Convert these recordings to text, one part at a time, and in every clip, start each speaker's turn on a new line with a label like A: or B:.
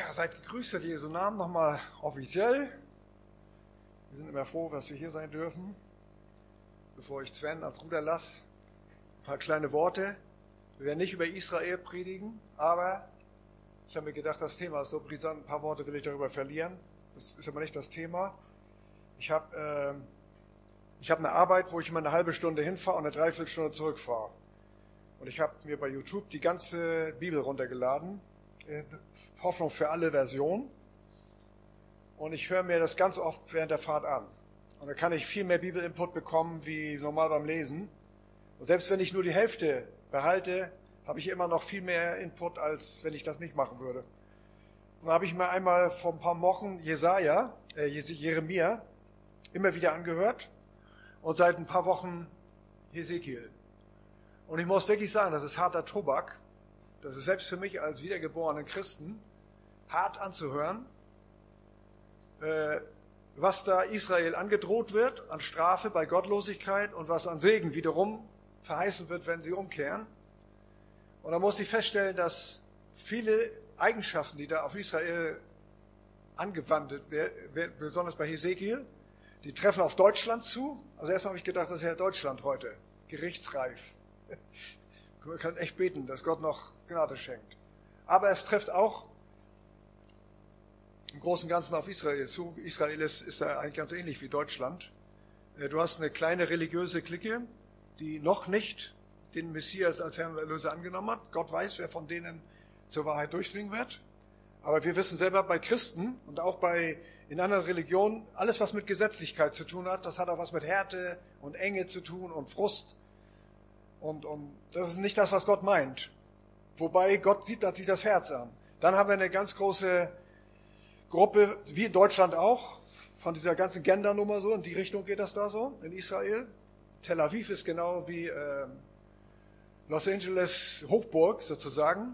A: seid gegrüßt in Jesu Namen nochmal offiziell. Wir sind immer froh, dass wir hier sein dürfen. Bevor ich Sven als Ruder lasse, ein paar kleine Worte. Wir werden nicht über Israel predigen, aber ich habe mir gedacht, das Thema ist so brisant, ein paar Worte will ich darüber verlieren. Das ist aber nicht das Thema. Ich habe eine Arbeit, wo ich immer eine halbe Stunde hinfahre und eine Dreiviertelstunde zurückfahre. Und ich habe mir bei YouTube die ganze Bibel runtergeladen, in Hoffnung für alle Versionen. Und ich höre mir das ganz oft während der Fahrt an. Und da kann ich viel mehr Bibelinput bekommen, wie normal beim Lesen. Und selbst wenn ich nur die Hälfte behalte, habe ich immer noch viel mehr Input, als wenn ich das nicht machen würde. Und da habe ich mir einmal vor ein paar Wochen Jeremia immer wieder angehört und seit ein paar Wochen Hesekiel. Und ich muss wirklich sagen, das ist harter Tobak. Das ist selbst für mich als wiedergeborenen Christen hart anzuhören, was da Israel angedroht wird an Strafe bei Gottlosigkeit und was an Segen wiederum verheißen wird, wenn sie umkehren. Und da muss ich feststellen, dass viele Eigenschaften, die da auf Israel angewandt werden, besonders bei Hesekiel, die treffen auf Deutschland zu. Also erstmal habe ich gedacht, das ist ja Deutschland heute, gerichtsreif. Wir können echt beten, dass Gott noch Gnade schenkt. Aber es trifft auch im Großen und Ganzen auf Israel zu. Israel ist ja eigentlich ganz ähnlich wie Deutschland. Du hast eine kleine religiöse Clique, die noch nicht den Messias als Herrn und Erlöser angenommen hat. Gott weiß, wer von denen zur Wahrheit durchdringen wird. Aber wir wissen selber bei Christen und auch in anderen Religionen, alles was mit Gesetzlichkeit zu tun hat, das hat auch was mit Härte und Enge zu tun und Frust. Und das ist nicht das, was Gott meint. Wobei Gott sieht natürlich das Herz an. Dann haben wir eine ganz große Gruppe, wie in Deutschland auch, von dieser ganzen Gendernummer so, in die Richtung geht das da so, in Israel. Tel Aviv ist genau wie Los Angeles Hochburg sozusagen.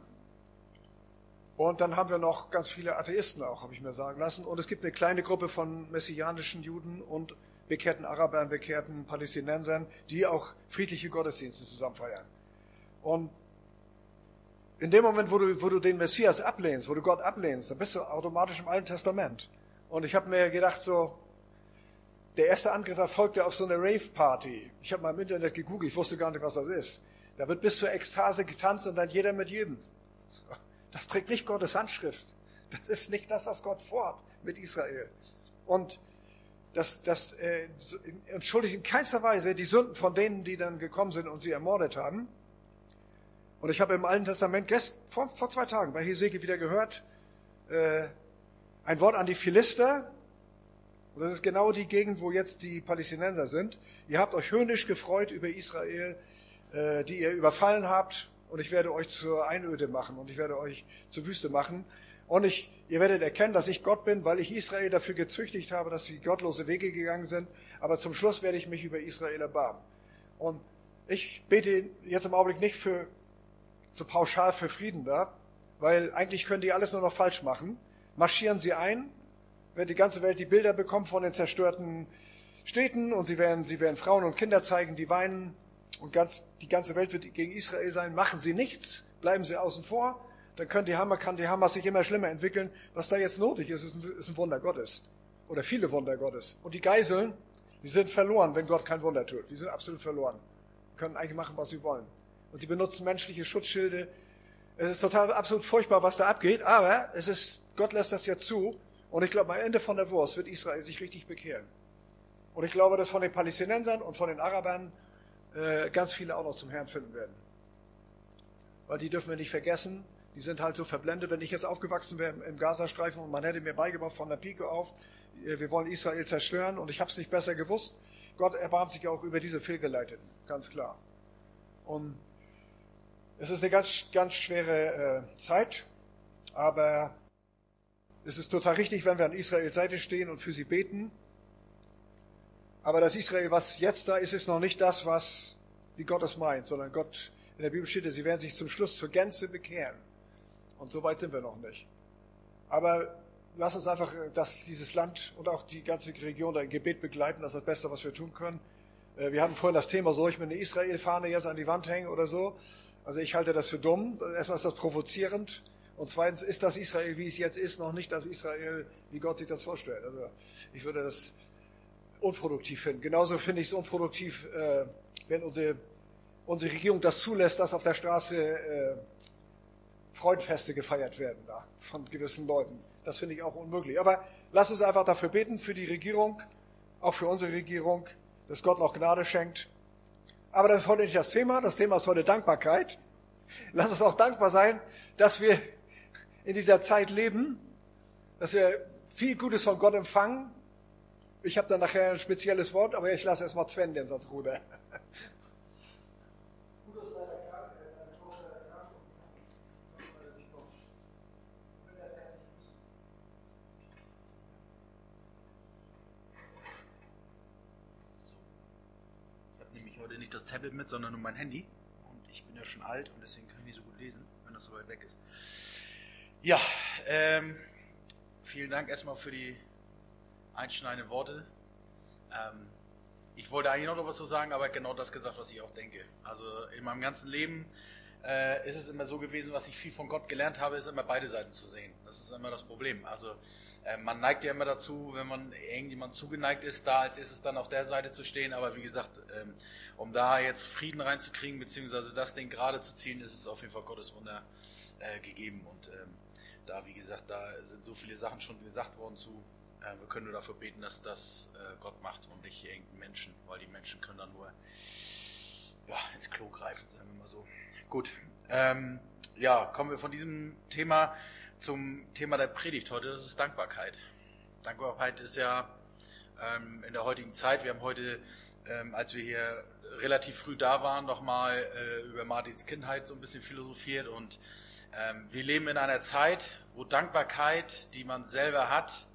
A: Und dann haben wir noch ganz viele Atheisten auch, habe ich mir sagen lassen. Und es gibt eine kleine Gruppe von messianischen Juden und bekehrten Arabern, bekehrten Palästinensern, die auch friedliche Gottesdienste zusammen feiern. Und in dem Moment, wo du den Messias ablehnst, wo du Gott ablehnst, dann bist du automatisch im Alten Testament. Und ich habe mir gedacht, so, der erste Angriff erfolgte auf so eine Rave-Party. Ich habe mal im Internet gegoogelt, ich wusste gar nicht, was das ist. Da wird bis zur Ekstase getanzt und dann jeder mit jedem. Das trägt nicht Gottes Handschrift. Das ist nicht das, was Gott vorhat mit Israel. Und das entschuldigt in keinster Weise die Sünden von denen, die dann gekommen sind und sie ermordet haben. Und ich habe im Alten Testament vor 2 Tagen bei Hesekiel wieder gehört, ein Wort an die Philister. Und das ist genau die Gegend, wo jetzt die Palästinenser sind. Ihr habt euch höhnisch gefreut über Israel, die ihr überfallen habt. Und ich werde euch zur Einöde machen und ich werde euch zur Wüste machen. Und ihr werdet erkennen, dass ich Gott bin, weil ich Israel dafür gezüchtigt habe, dass sie gottlose Wege gegangen sind. Aber zum Schluss werde ich mich über Israel erbarmen. Und ich bete jetzt im Augenblick nicht so pauschal für Frieden da, weil eigentlich können die alles nur noch falsch machen. Marschieren sie ein, wird die ganze Welt die Bilder bekommen von den zerstörten Städten und sie werden Frauen und Kinder zeigen, die weinen und die ganze Welt wird gegen Israel sein. Machen sie nichts, bleiben sie außen vor. Dann kann die Hamas sich immer schlimmer entwickeln. Was da jetzt nötig ist, ist ein Wunder Gottes. Oder viele Wunder Gottes. Und die Geiseln, die sind verloren, wenn Gott kein Wunder tut. Die sind absolut verloren. Können eigentlich machen, was sie wollen. Und die benutzen menschliche Schutzschilde. Es ist total absolut furchtbar, was da abgeht. Aber Gott lässt das jetzt zu. Und ich glaube, am Ende von der Wurst wird Israel sich richtig bekehren. Und ich glaube, dass von den Palästinensern und von den Arabern ganz viele auch noch zum Herrn finden werden. Weil die dürfen wir nicht vergessen. Die sind halt so verblendet. Wenn ich jetzt aufgewachsen wäre im Gazastreifen und man hätte mir beigebracht von der Pike auf, wir wollen Israel zerstören und ich habe es nicht besser gewusst. Gott erbarmt sich auch über diese Fehlgeleiteten, ganz klar. Und es ist eine ganz, ganz schwere Zeit, aber es ist total richtig, wenn wir an Israels Seite stehen und für sie beten. Aber das Israel, was jetzt da ist, ist noch nicht das, wie Gott es meint, sondern Gott, in der Bibel steht, sie werden sich zum Schluss zur Gänze bekehren. Und so weit sind wir noch nicht. Aber lass uns einfach dieses Land und auch die ganze Region da im Gebet begleiten. Das ist das Beste, was wir tun können. Wir hatten vorhin das Thema, soll ich mir eine Israel-Fahne jetzt an die Wand hängen oder so? Also ich halte das für dumm. Erstmal ist das provozierend Und zweitens ist das Israel, wie es jetzt ist, noch nicht das Israel, wie Gott sich das vorstellt. Also ich würde das unproduktiv finden. Genauso finde ich es unproduktiv, wenn unsere Regierung das zulässt, dass auf der Straße Freudenfeste gefeiert werden da von gewissen Leuten. Das finde ich auch unmöglich. Aber lass uns einfach dafür beten, für die Regierung, auch für unsere Regierung, dass Gott noch Gnade schenkt. Aber das ist heute nicht das Thema. Das Thema ist heute Dankbarkeit. Lass uns auch dankbar sein, dass wir in dieser Zeit leben, dass wir viel Gutes von Gott empfangen. Ich habe dann nachher ein spezielles Wort, aber ich lasse erstmal Sven den Satz rüber.
B: Heute nicht das Tablet mit, sondern nur mein Handy. Und ich bin ja schon alt und deswegen kann ich nicht so gut lesen, wenn das so weit weg ist. Ja, vielen Dank erstmal für die einschneidenden Worte. Ich wollte eigentlich noch was so sagen, aber genau das gesagt, was ich auch denke. Also in meinem ganzen Leben ist es immer so gewesen, was ich viel von Gott gelernt habe, ist immer beide Seiten zu sehen. Das ist immer das Problem. Also man neigt ja immer dazu, wenn man irgendjemand zugeneigt ist, da als erstes dann auf der Seite zu stehen. Aber wie gesagt, um da jetzt Frieden reinzukriegen, beziehungsweise das Ding gerade zu ziehen, ist es auf jeden Fall Gottes Wunder gegeben. Und da, wie gesagt, da sind so viele Sachen schon gesagt worden zu. Wir können nur dafür beten, dass das Gott macht und nicht irgendein Menschen, weil die Menschen können dann nur ins Klo greifen, sagen wir mal so. Gut, kommen wir von diesem Thema zum Thema der Predigt heute, das ist Dankbarkeit. Dankbarkeit ist ja in der heutigen Zeit, wir haben heute, als wir hier relativ früh da waren, nochmal über Martins Kindheit so ein bisschen philosophiert und wir leben in einer Zeit, wo Dankbarkeit, die man selber hat,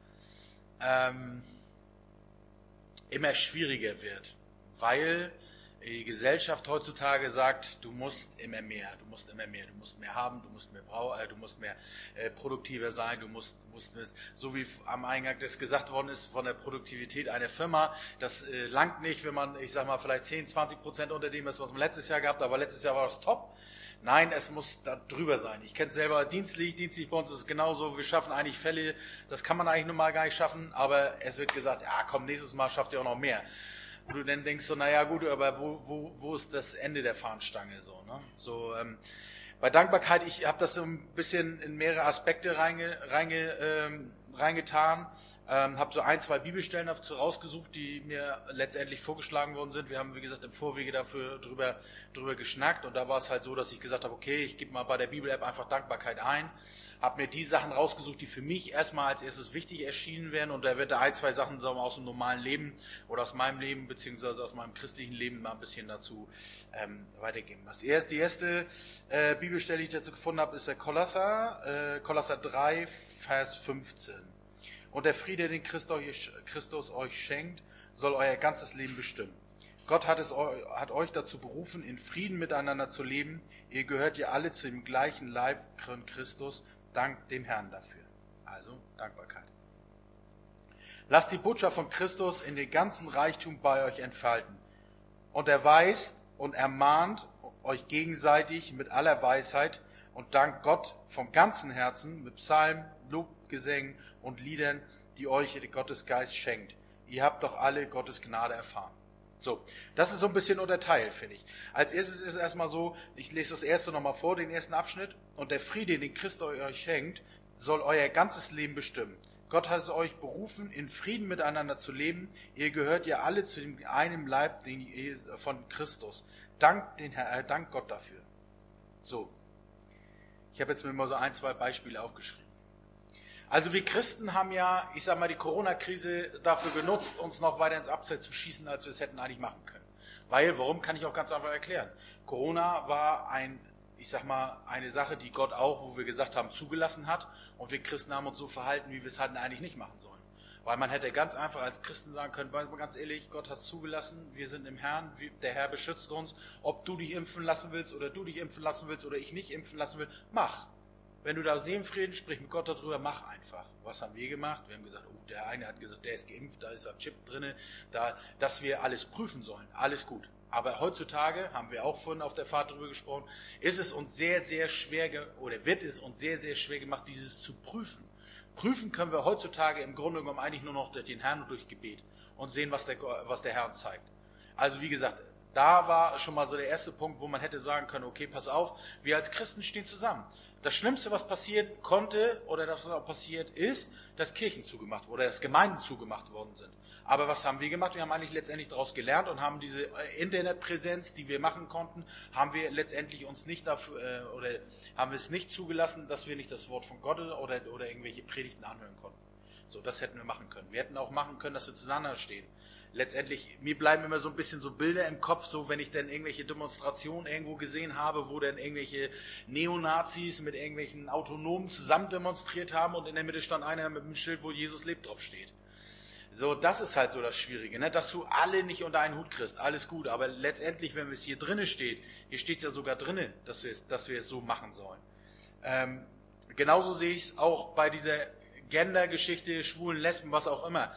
B: immer schwieriger wird, weil die Gesellschaft heutzutage sagt, du musst immer mehr, du musst mehr haben, du musst mehr produktiver sein, du musst so wie am Eingang das gesagt worden ist von der Produktivität einer Firma, das langt nicht, wenn man, ich sag mal, vielleicht 10-20% unter dem ist, was man letztes Jahr gehabt hat, aber letztes Jahr war das top. Nein, es muss da drüber sein. Ich kenne es selber dienstlich bei uns ist es genauso, wir schaffen eigentlich Fälle, das kann man eigentlich normal gar nicht schaffen, aber es wird gesagt, ja komm, nächstes Mal schafft ihr auch noch mehr. Wo du dann denkst so, naja gut, aber wo ist das Ende der Fahnenstange so, ne? So, bei Dankbarkeit, ich habe das so ein bisschen in mehrere Aspekte reingetan, habe so 1-2 Bibelstellen dazu rausgesucht, die mir letztendlich vorgeschlagen worden sind. Wir haben, wie gesagt, im Vorwege drüber geschnackt und da war es halt so, dass ich gesagt habe, okay, ich gebe mal bei der Bibel-App einfach Dankbarkeit ein, habe mir die Sachen rausgesucht, die für mich erstmal als erstes wichtig erschienen werden und da wird da 1-2 Sachen sagen wir, aus dem normalen Leben oder aus meinem Leben beziehungsweise aus meinem christlichen Leben mal ein bisschen dazu weitergeben. Die erste Bibelstelle, die ich dazu gefunden habe, ist der Kolosser 3, Vers 15. Und der Friede, den Christus euch schenkt, soll euer ganzes Leben bestimmen. Gott hat euch dazu berufen, in Frieden miteinander zu leben. Ihr gehört ja alle zu dem gleichen Leib von Christus. Dank dem Herrn dafür. Also Dankbarkeit. Lasst die Botschaft von Christus in den ganzen Reichtum bei euch entfalten. Und erweist und ermahnt euch gegenseitig mit aller Weisheit und dankt Gott vom ganzen Herzen mit Psalmen, Lobgesängen und Liedern, die euch Gottes Geist schenkt. Ihr habt doch alle Gottes Gnade erfahren. So, das ist so ein bisschen unterteilt, finde ich. Als erstes ist es erstmal so, ich lese das erste nochmal vor, den ersten Abschnitt. Und der Friede, den Christus euch schenkt, soll euer ganzes Leben bestimmen. Gott hat es euch berufen, in Frieden miteinander zu leben. Ihr gehört ja alle zu dem einen Leib von Christus. Dankt Gott dafür. So, ich habe jetzt mir mal so 1-2 Beispiele aufgeschrieben. Also wir Christen haben ja, ich sag mal, die Corona-Krise dafür genutzt, uns noch weiter ins Abseits zu schießen, als wir es hätten eigentlich machen können. Warum, kann ich auch ganz einfach erklären. Corona war eine Sache, die Gott auch, wo wir gesagt haben, zugelassen hat. Und wir Christen haben uns so verhalten, wie wir es halt eigentlich nicht machen sollen. Weil man hätte ganz einfach als Christen sagen können, ganz ehrlich, Gott hat es zugelassen, wir sind im Herrn, der Herr beschützt uns. Ob du dich impfen lassen willst oder ich nicht impfen lassen will, mach. Wenn du da Seelenfrieden, sprich mit Gott darüber, mach einfach. Was haben wir gemacht? Wir haben gesagt, oh, der eine hat gesagt, der ist geimpft, da ist ein Chip drin, dass wir alles prüfen sollen. Alles gut. Aber heutzutage, haben wir auch vorhin auf der Fahrt darüber gesprochen, ist es uns sehr, sehr schwer, oder wird es uns sehr, sehr schwer gemacht, dieses zu prüfen. Prüfen können wir heutzutage im Grunde genommen eigentlich nur noch durch den Herrn und durch Gebet und sehen, was der Herr uns zeigt. Also wie gesagt, da war schon mal so der erste Punkt, wo man hätte sagen können, okay, pass auf, wir als Christen stehen zusammen. Das Schlimmste, was passieren konnte oder das auch passiert ist, dass Kirchen zugemacht wurden oder dass Gemeinden zugemacht worden sind. Aber was haben wir gemacht? Wir haben eigentlich letztendlich daraus gelernt und haben diese Internetpräsenz, die wir machen konnten, haben wir letztendlich uns nicht dafür oder haben wir es nicht zugelassen, dass wir nicht das Wort von Gott oder irgendwelche Predigten anhören konnten. So, das hätten wir machen können. Wir hätten auch machen können, dass wir zueinander stehen. Letztendlich, mir bleiben immer so ein bisschen so Bilder im Kopf, so wenn ich dann irgendwelche Demonstrationen irgendwo gesehen habe, wo dann irgendwelche Neonazis mit irgendwelchen Autonomen zusammen demonstriert haben und in der Mitte stand einer mit einem Schild, wo Jesus lebt drauf steht. So, das ist halt so das Schwierige, ne? Dass du alle nicht unter einen Hut kriegst, alles gut, aber letztendlich, wenn es hier drinnen steht, hier steht es ja sogar drinnen, dass wir es so machen sollen. Genauso sehe ich es auch bei dieser Gender-Geschichte, Schwulen, Lesben, was auch immer.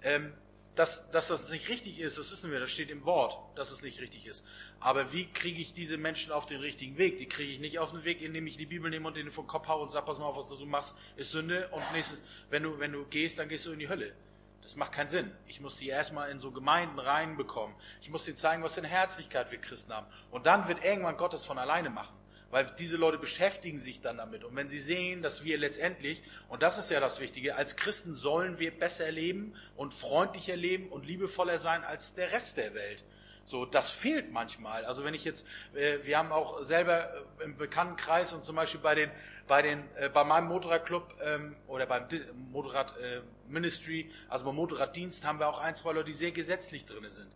B: Dass das nicht richtig ist, das wissen wir, das steht im Wort, dass es nicht richtig ist. Aber wie kriege ich diese Menschen auf den richtigen Weg? Die kriege ich nicht auf den Weg, indem ich die Bibel nehme und denen vom Kopf haue und sage, pass mal auf, was du machst, ist Sünde. Und nächstes, wenn du gehst, dann gehst du in die Hölle. Das macht keinen Sinn. Ich muss die erstmal in so Gemeinden reinbekommen. Ich muss denen zeigen, was für eine Herzlichkeit wir Christen haben. Und dann wird irgendwann Gott es von alleine machen. Weil diese Leute beschäftigen sich dann damit. Und wenn sie sehen, dass wir letztendlich, und das ist ja das Wichtige, als Christen sollen wir besser leben und freundlicher leben und liebevoller sein als der Rest der Welt. So, das fehlt manchmal. Also wenn ich jetzt, wir haben auch selber im Bekanntenkreis und zum Beispiel bei meinem Motorradclub oder beim Motorrad Ministry, also beim Motorraddienst haben wir auch 1, 2 Leute, die sehr gesetzlich drin sind.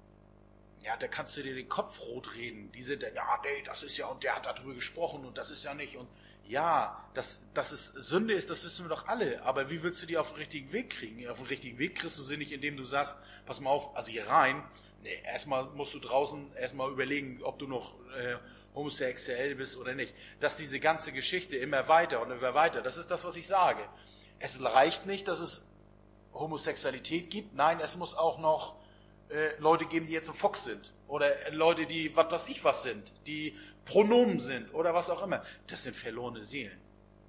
B: Ja, da kannst du dir den Kopf rot reden. Die sind, ja, nee, das ist ja, und der hat darüber gesprochen und das ist ja nicht. Und ja, dass es Sünde ist, das wissen wir doch alle. Aber wie willst du die auf den richtigen Weg kriegen? Auf den richtigen Weg kriegst du sie nicht, indem du sagst, pass mal auf, also hier rein. Nee, erstmal musst du draußen erstmal überlegen, ob du noch homosexuell bist oder nicht. Dass diese ganze Geschichte immer weiter und immer weiter, das ist das, was ich sage. Es reicht nicht, dass es Homosexualität gibt. Nein, es muss auch noch Leute geben, die jetzt ein Fox sind. Oder Leute, die was weiß ich was sind. Die Pronomen sind oder was auch immer. Das sind verlorene Seelen.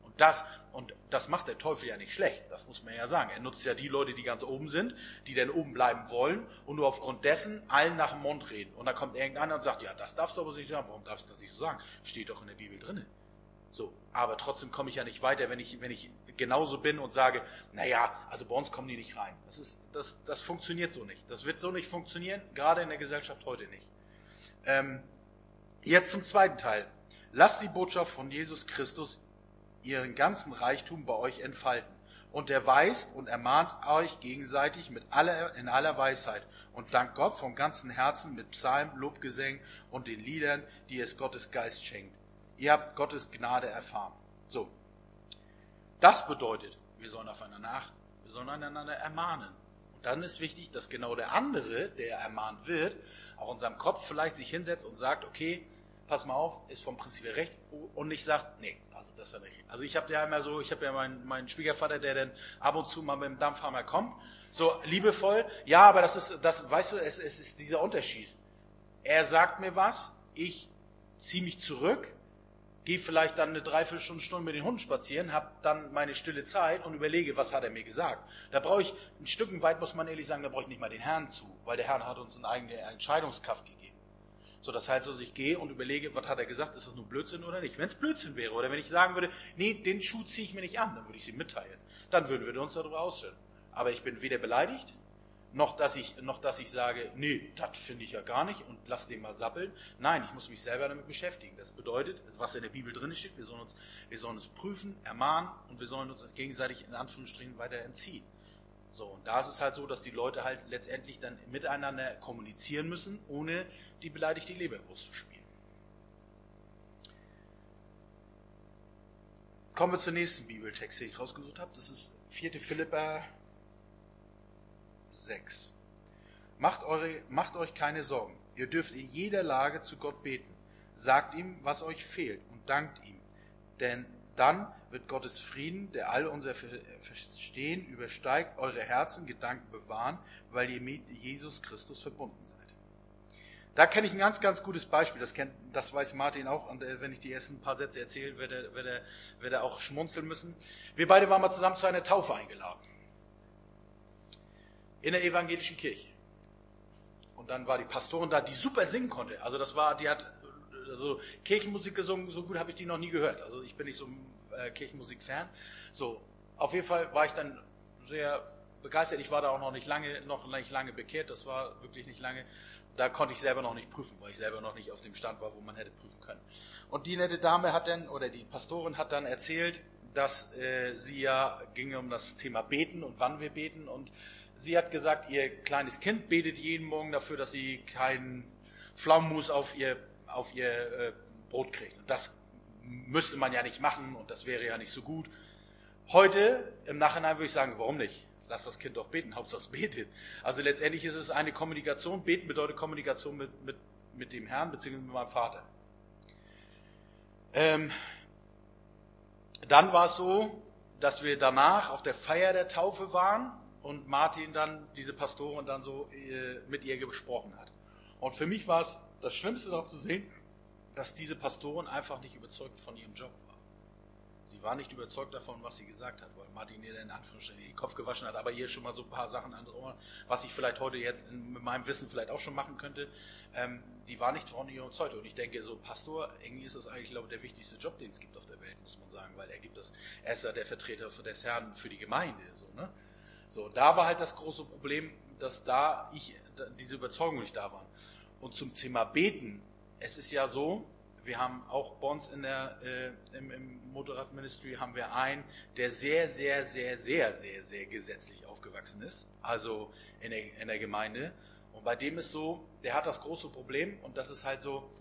B: Und das macht der Teufel ja nicht schlecht. Das muss man ja sagen. Er nutzt ja die Leute, die ganz oben sind, die dann oben bleiben wollen und nur aufgrund dessen allen nach dem Mund reden. Und dann kommt irgendeiner und sagt, ja, das darfst du aber nicht sagen. Warum darfst du das nicht so sagen? Steht doch in der Bibel drinne. So, aber trotzdem komme ich ja nicht weiter, wenn ich genauso bin und sage, naja, also bei uns kommen die nicht rein. Das funktioniert so nicht. Das wird so nicht funktionieren, gerade in der Gesellschaft heute nicht. Jetzt zum zweiten Teil. Lasst die Botschaft von Jesus Christus ihren ganzen Reichtum bei euch entfalten. Und er weist und ermahnt euch gegenseitig in aller Weisheit und dankt Gott vom ganzen Herzen mit Psalmen, Lobgesängen und den Liedern, die es Gottes Geist schenkt. Ihr habt Gottes Gnade erfahren. So. Das bedeutet, wir sollen aufeinander achten. Wir sollen einander ermahnen. Und dann ist wichtig, dass genau der andere, der ermahnt wird, auch in seinem Kopf vielleicht sich hinsetzt und sagt, okay, pass mal auf, ist vom Prinzip her recht, und nicht sagt, nee, also das ist ja nicht. Also ich habe ja meinen Schwiegervater, der dann ab und zu mal mit dem Dampfhammer kommt, so liebevoll, ja, aber weißt du, es ist dieser Unterschied. Er sagt mir was, ich ziehe mich zurück, gehe vielleicht dann eine Dreiviertelstunde mit den Hunden spazieren, habe dann meine stille Zeit und überlege, was hat er mir gesagt. Da brauche ich, ein Stück weit muss man ehrlich sagen, da brauche ich nicht mal den Herrn zu, weil der Herr hat uns eine eigene Entscheidungskraft gegeben. So, das heißt also, ich gehe und überlege, was hat er gesagt, ist das nur Blödsinn oder nicht? Wenn es Blödsinn wäre oder wenn ich sagen würde, nee, den Schuh ziehe ich mir nicht an, dann würde ich sie mitteilen. Dann würden wir uns darüber aushören. Aber ich bin weder beleidigt, noch dass ich sage, nee, das finde ich ja gar nicht und lass den mal sappeln. Nein, ich muss mich selber damit beschäftigen. Das bedeutet, was in der Bibel drin steht, wir sollen uns prüfen, ermahnen und wir sollen uns gegenseitig in Anführungsstrichen weiter entziehen. So, und da ist es halt so, dass die Leute halt letztendlich dann miteinander kommunizieren müssen, ohne die beleidigte Leberwurst zu spielen. Kommen wir zur nächsten Bibeltext, den ich rausgesucht habe. Das ist 4. Philipper 6. Macht euch keine Sorgen. Ihr dürft in jeder Lage zu Gott beten. Sagt ihm, was euch fehlt und dankt ihm. Denn dann wird Gottes Frieden, der all unser Verstehen übersteigt, eure Herzen, Gedanken bewahren, weil ihr mit Jesus Christus verbunden seid. Da kenne ich ein ganz, ganz gutes Beispiel. Das weiß Martin auch. Und wenn ich die ersten paar Sätze erzähle, wird er auch schmunzeln müssen. Wir beide waren mal zusammen zu einer Taufe eingeladen. In der evangelischen Kirche. Und dann war die Pastorin da, die super singen konnte. Also die hat Kirchenmusik gesungen, so gut habe ich die noch nie gehört. Also ich bin nicht so ein Kirchenmusik-Fan. So, auf jeden Fall war ich dann sehr begeistert. Ich war da auch noch nicht lange bekehrt. Das war wirklich nicht lange. Da konnte ich selber noch nicht prüfen, weil ich selber noch nicht auf dem Stand war, wo man hätte prüfen können. Und die nette Dame die Pastorin hat dann erzählt, dass ging um das Thema Beten und wann wir beten. Und sie hat gesagt, ihr kleines Kind betet jeden Morgen dafür, dass sie keinen Pflaumenmus auf ihr Brot kriegt. Und das müsste man ja nicht machen und das wäre ja nicht so gut. Heute, im Nachhinein würde ich sagen, warum nicht? Lass das Kind doch beten, Hauptsache es betet. Also letztendlich ist es eine Kommunikation. Beten bedeutet Kommunikation mit dem Herrn bzw. mit meinem Vater. Dann war es so, dass wir danach auf der Feier der Taufe waren und Martin dann, diese Pastorin, dann so mit ihr gesprochen hat. Und für mich war es das Schlimmste noch zu sehen, dass diese Pastorin einfach nicht überzeugt von ihrem Job war. Sie war nicht überzeugt davon, was sie gesagt hat, weil Martin ihr in Anführungsstrichen den Kopf gewaschen hat, aber ihr schon mal so ein paar Sachen an Ohren, was ich vielleicht heute jetzt mit meinem Wissen vielleicht auch schon machen könnte, die war nicht von ihr überzeugt. Und ich denke, so Pastor, irgendwie ist das eigentlich, glaube ich, der wichtigste Job, den es gibt auf der Welt, muss man sagen, weil er ist ja der Vertreter des Herrn für die Gemeinde, so, ne? So, da war halt das große Problem, dass diese Überzeugung nicht da war. Und zum Thema Beten, es ist ja so, wir haben auch bei uns im Motorrad-Ministry haben wir einen, der sehr, sehr, sehr, sehr, sehr, sehr gesetzlich aufgewachsen ist, also in der Gemeinde. Und bei dem ist so, der hat das große Problem und das ist halt so,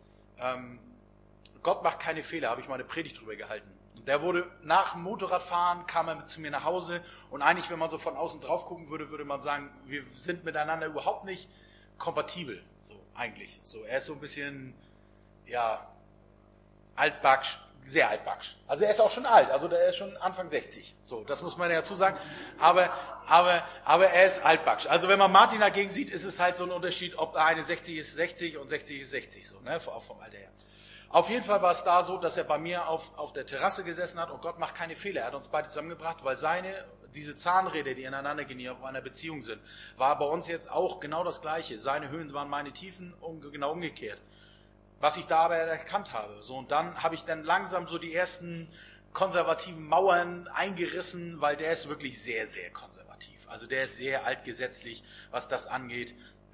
B: Gott macht keine Fehler, habe ich mal eine Predigt drüber gehalten. Und der wurde nach dem Motorradfahren, kam er zu mir nach Hause und eigentlich, wenn man so von außen drauf gucken würde, würde man sagen, wir sind miteinander überhaupt nicht kompatibel, so eigentlich. So, er ist so ein bisschen, ja, altbacksch, sehr altbacksch. Also er ist auch schon alt, also der ist schon Anfang 60. So, das muss man ja dazu sagen. Aber er ist altbacksch. Also wenn man Martin dagegen sieht, ist es halt so ein Unterschied, ob der eine 60 ist 60 und 60 ist 60, so, ne, auch vom Alter her. Auf jeden Fall war es da so, dass er bei mir auf der Terrasse gesessen hat und Gott macht keine Fehler. Er hat uns beide zusammengebracht, weil diese Zahnräder, die ineinander gehen, die auf einer Beziehung sind, war bei uns jetzt auch genau das Gleiche. Seine Höhen waren meine Tiefen, genau umgekehrt. Was ich da aber erkannt habe. So, und dann habe ich dann langsam so die ersten konservativen Mauern eingerissen, weil der ist wirklich sehr, sehr konservativ. Also der ist sehr altgesetzlich, was das angeht.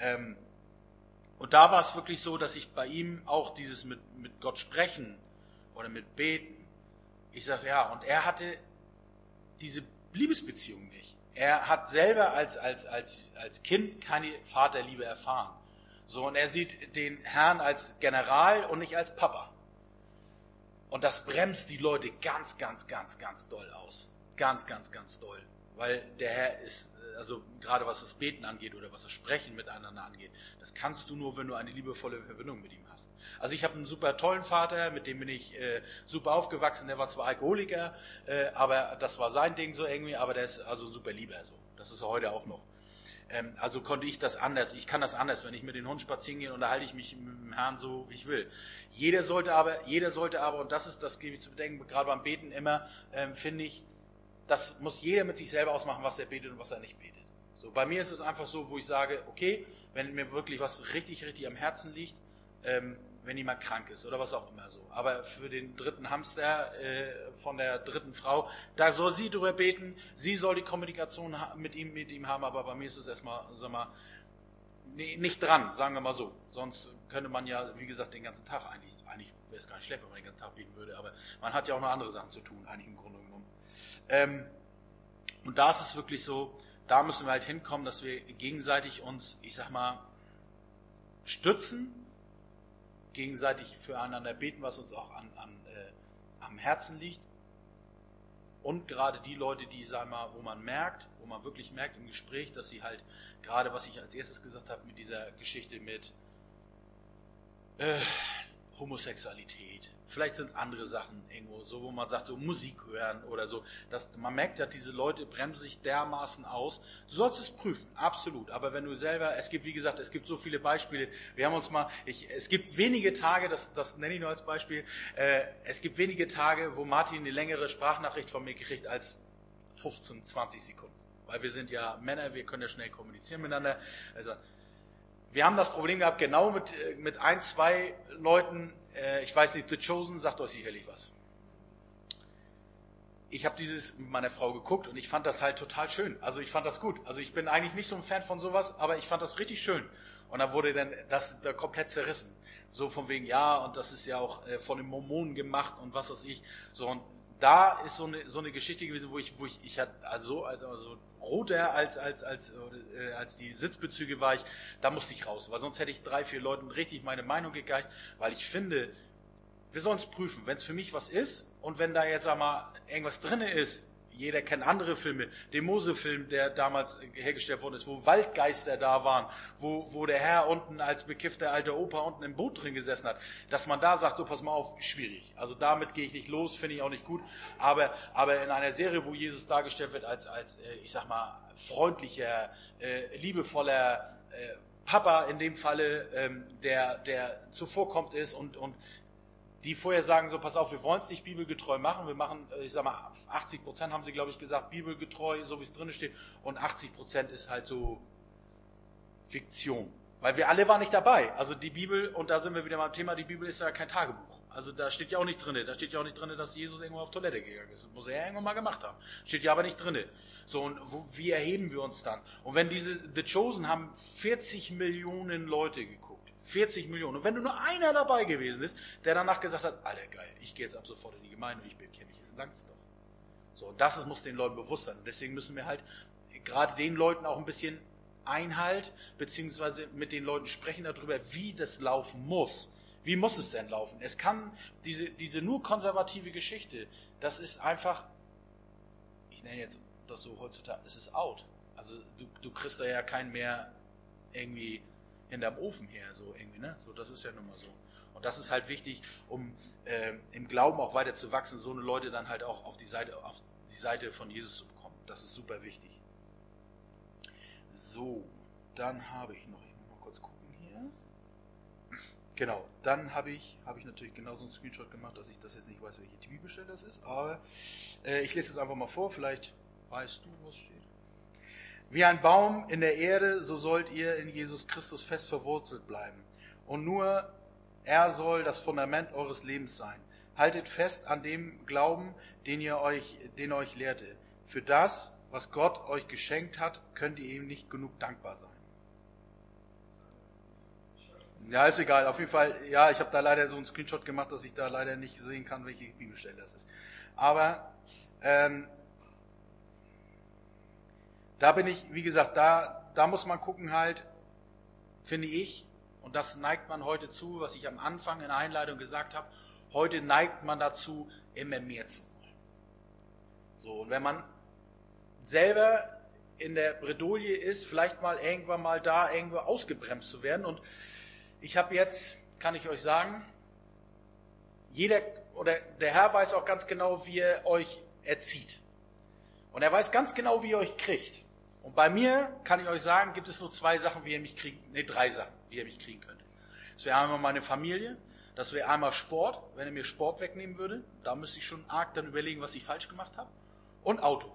B: Und da war es wirklich so, dass ich bei ihm auch dieses mit Gott sprechen oder mit beten, ich sage ja, und er hatte diese Liebesbeziehung nicht. Er hat selber als Kind keine Vaterliebe erfahren. So, und er sieht den Herrn als General und nicht als Papa. Und das bremst die Leute ganz, ganz, ganz, ganz doll aus. Ganz, ganz, ganz doll. Weil der Herr ist, also gerade was das Beten angeht oder was das Sprechen miteinander angeht, das kannst du nur, wenn du eine liebevolle Verbindung mit ihm hast. Also ich habe einen super tollen Vater, mit dem bin ich super aufgewachsen. Der war zwar Alkoholiker, aber das war sein Ding so irgendwie, aber der ist also super lieber so. Das ist er heute auch noch. Also konnte ich das anders. Ich kann das anders. Wenn ich mit dem Hund spazieren gehe, unterhalte ich mich mit dem Herrn so, wie ich will. Jeder sollte aber, und das gebe ich zu bedenken, gerade beim Beten immer, finde ich, das muss jeder mit sich selber ausmachen, was er betet und was er nicht betet. So, bei mir ist es einfach so, wo ich sage, okay, wenn mir wirklich was richtig, richtig am Herzen liegt, wenn jemand krank ist oder was auch immer so. Aber für den dritten Hamster von der dritten Frau, da soll sie drüber beten, sie soll die Kommunikation mit ihm haben, aber bei mir ist es erstmal, sag mal, nicht dran, sagen wir mal so. Sonst könnte man ja, wie gesagt, den ganzen Tag eigentlich wäre es gar nicht schlecht, wenn man den ganzen Tag beten würde, aber man hat ja auch noch andere Sachen zu tun, eigentlich im Grunde genommen. Und da ist es wirklich so, da müssen wir halt hinkommen, dass wir gegenseitig uns, ich sag mal, stützen, gegenseitig füreinander beten, was uns auch am Herzen liegt. Und gerade die Leute, die, sag mal, wo man wirklich merkt im Gespräch, dass sie halt, gerade was ich als erstes gesagt habe, mit dieser Geschichte mit Homosexualität, vielleicht sind es andere Sachen irgendwo, so wo man sagt, so Musik hören oder so. Man merkt ja, diese Leute bremsen sich dermaßen aus. Du sollst es prüfen, absolut. Aber wenn du selber, es gibt, wie gesagt, es gibt so viele Beispiele. Wir haben uns mal, es gibt wenige Tage, das nenne ich nur als Beispiel, es gibt wenige Tage, wo Martin eine längere Sprachnachricht von mir kriegt als 15, 20 Sekunden. Weil wir sind ja Männer, wir können ja schnell kommunizieren miteinander. Also, wir haben das Problem gehabt, genau mit ein, zwei Leuten, ich weiß nicht, The Chosen sagt euch sicherlich was. Ich habe dieses mit meiner Frau geguckt und ich fand das halt total schön. Also ich fand das gut. Also ich bin eigentlich nicht so ein Fan von sowas, aber ich fand das richtig schön. Und dann wurde dann das da komplett zerrissen. So von wegen, ja, und das ist ja auch von den Mormonen gemacht und was weiß ich. So, und da ist so eine Geschichte gewesen, wo ich hatte, also roter als die Sitzbezüge war ich, da musste ich raus, weil sonst hätte ich 3, 4 Leuten richtig meine Meinung gegeigt, weil ich finde, wir sollen es prüfen, wenn es für mich was ist und wenn da jetzt, sag mal, irgendwas drinne ist, jeder kennt andere Filme, den Mose-Film, der damals hergestellt worden ist, wo Waldgeister da waren, wo der Herr unten als bekiffter alter Opa unten im Boot drin gesessen hat, dass man da sagt, so pass mal auf, schwierig. Also damit gehe ich nicht los, finde ich auch nicht gut. Aber in einer Serie, wo Jesus dargestellt wird als ich sag mal, freundlicher, liebevoller Papa in dem Falle, der zuvorkommt ist und die vorher sagen, so pass auf, wir wollen es nicht bibelgetreu machen, wir machen, ich sag mal, 80% haben sie, glaube ich, gesagt, bibelgetreu, so wie es drin steht, und 80% ist halt so Fiktion. Weil wir alle waren nicht dabei. Also die Bibel, und da sind wir wieder beim Thema, die Bibel ist ja kein Tagebuch. Also da steht ja auch nicht drin, dass Jesus irgendwo auf Toilette gegangen ist. Das muss er ja irgendwann mal gemacht haben. Steht ja aber nicht drin. So, und wie erheben wir uns dann? Und wenn The Chosen haben 40 Millionen Leute geguckt. 40 Millionen. Und wenn nur einer dabei gewesen ist, der danach gesagt hat, Alter geil, ich gehe jetzt ab sofort in die Gemeinde und ich bekenne mich, langt's doch. So, und das muss den Leuten bewusst sein. Und deswegen müssen wir halt gerade den Leuten auch ein bisschen Einhalt, beziehungsweise mit den Leuten sprechen darüber, wie das laufen muss. Wie muss es denn laufen? Es kann, diese nur konservative Geschichte, das ist einfach, ich nenne jetzt das so heutzutage, es ist out. Also du kriegst da ja keinen mehr irgendwie hinterm Ofen her, so irgendwie, ne? So, das ist ja nun mal so. Und das ist halt wichtig, um im Glauben auch weiter zu wachsen, so eine Leute dann halt auch auf die Seite von Jesus zu bekommen. Das ist super wichtig. So, dann habe ich noch, ich muss mal kurz gucken hier. Genau, dann habe ich natürlich genauso einen Screenshot gemacht, dass ich das jetzt nicht weiß, welche Bibelstelle das ist, aber ich lese es einfach mal vor, vielleicht weißt du, was steht. Wie ein Baum in der Erde, so sollt ihr in Jesus Christus fest verwurzelt bleiben. Und nur er soll das Fundament eures Lebens sein. Haltet fest an dem Glauben, den euch lehrte. Für das, was Gott euch geschenkt hat, könnt ihr ihm nicht genug dankbar sein. Ja, ist egal. Auf jeden Fall, ja, ich habe da leider so einen Screenshot gemacht, dass ich da leider nicht sehen kann, welche Bibelstelle das ist. Aber da bin ich, wie gesagt, da muss man gucken halt, finde ich, und das neigt man heute zu, was ich am Anfang in der Einleitung gesagt habe, heute neigt man dazu, immer mehr zu wollen. So, und wenn man selber in der Bredouille ist, vielleicht mal irgendwann mal da irgendwo ausgebremst zu werden. Und ich habe jetzt, kann ich euch sagen, der Herr weiß auch ganz genau, wie er euch erzieht. Und er weiß ganz genau, wie er euch kriegt. Und bei mir, kann ich euch sagen, gibt es nur 2 Sachen, 3 Sachen, wie er mich kriegen könnte. Das wäre einmal meine Familie, das wäre einmal Sport, wenn er mir Sport wegnehmen würde. Da müsste ich schon arg dann überlegen, was ich falsch gemacht habe. Und Auto.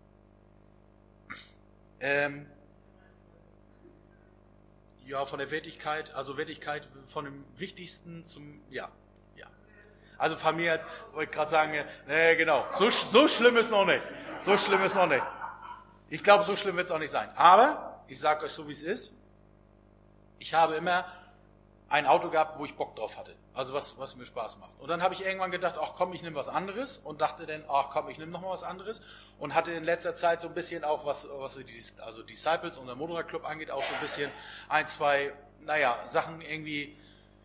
B: Ja, von der Wertigkeit, also Wertigkeit von dem Wichtigsten zum, ja. Also Familie, wollte ich gerade sagen, nee, genau, so schlimm ist noch nicht. So schlimm ist noch nicht. Ich glaube, so schlimm wird es auch nicht sein. Aber, ich sage euch so, wie es ist, ich habe immer ein Auto gehabt, wo ich Bock drauf hatte. Also was mir Spaß macht. Und dann habe ich irgendwann gedacht, ach komm, ich nehme was anderes. Und dachte dann, ach komm, ich nehme nochmal was anderes. Und hatte in letzter Zeit so ein bisschen auch, was also Disciples, unser Motorradclub angeht, auch so ein bisschen 1, 2, Sachen irgendwie,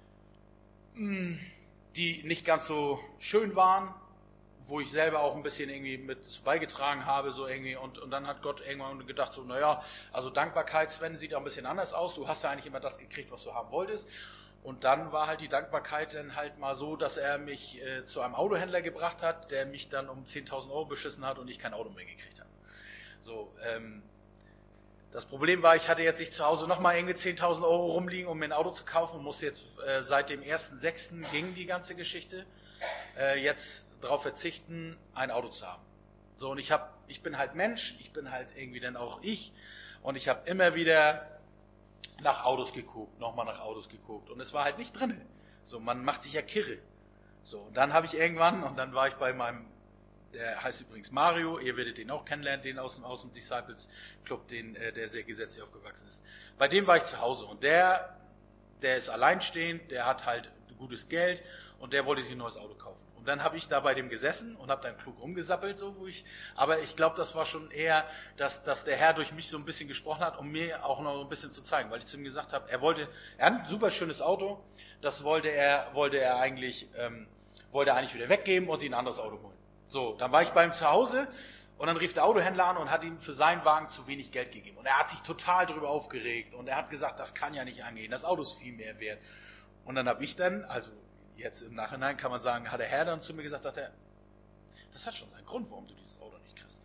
B: die nicht ganz so schön waren, wo ich selber auch ein bisschen irgendwie mit beigetragen habe, so irgendwie, und dann hat Gott irgendwann gedacht, so, also Dankbarkeit, Sven, sieht auch ein bisschen anders aus, du hast ja eigentlich immer das gekriegt, was du haben wolltest, Und dann war halt die Dankbarkeit dann halt mal so, dass er mich zu einem Autohändler gebracht hat, der mich dann um 10.000 Euro beschissen hat und ich kein Auto mehr gekriegt habe. So, das Problem war, ich hatte jetzt nicht zu Hause nochmal irgendwie 10.000 Euro rumliegen, um mir ein Auto zu kaufen und musste jetzt seit dem 1.6. ging die ganze Geschichte, jetzt darauf verzichten, ein Auto zu haben. So, und ich bin halt Mensch, ich bin halt irgendwie dann auch ich und ich habe immer wieder nach Autos geguckt, nochmal nach Autos geguckt und es war halt nicht drin. So, man macht sich ja kirre. So, und dann habe ich irgendwann, und dann war ich bei meinem, der heißt übrigens Mario, ihr werdet den auch kennenlernen, den aus dem Disciples Club, der sehr gesetzlich aufgewachsen ist. Bei dem war ich zu Hause und der ist alleinstehend, der hat halt gutes Geld und der wollte sich ein neues Auto kaufen. Und dann habe ich da bei dem gesessen und habe dann klug rumgesappelt, aber ich glaube, das war schon eher, dass der Herr durch mich so ein bisschen gesprochen hat, um mir auch noch ein bisschen zu zeigen, weil ich zu ihm gesagt habe, er hat ein super schönes Auto, das wollte er eigentlich wieder weggeben und sich ein anderes Auto holen. So, dann war ich bei ihm zu Hause und dann rief der Autohändler an und hat ihm für seinen Wagen zu wenig Geld gegeben. Und er hat sich total darüber aufgeregt und er hat gesagt, das kann ja nicht angehen, das Auto ist viel mehr wert. Und dann habe ich dann, also jetzt im Nachhinein kann man sagen, hat der Herr dann zu mir gesagt, das hat schon seinen Grund, warum du dieses Auto nicht kriegst.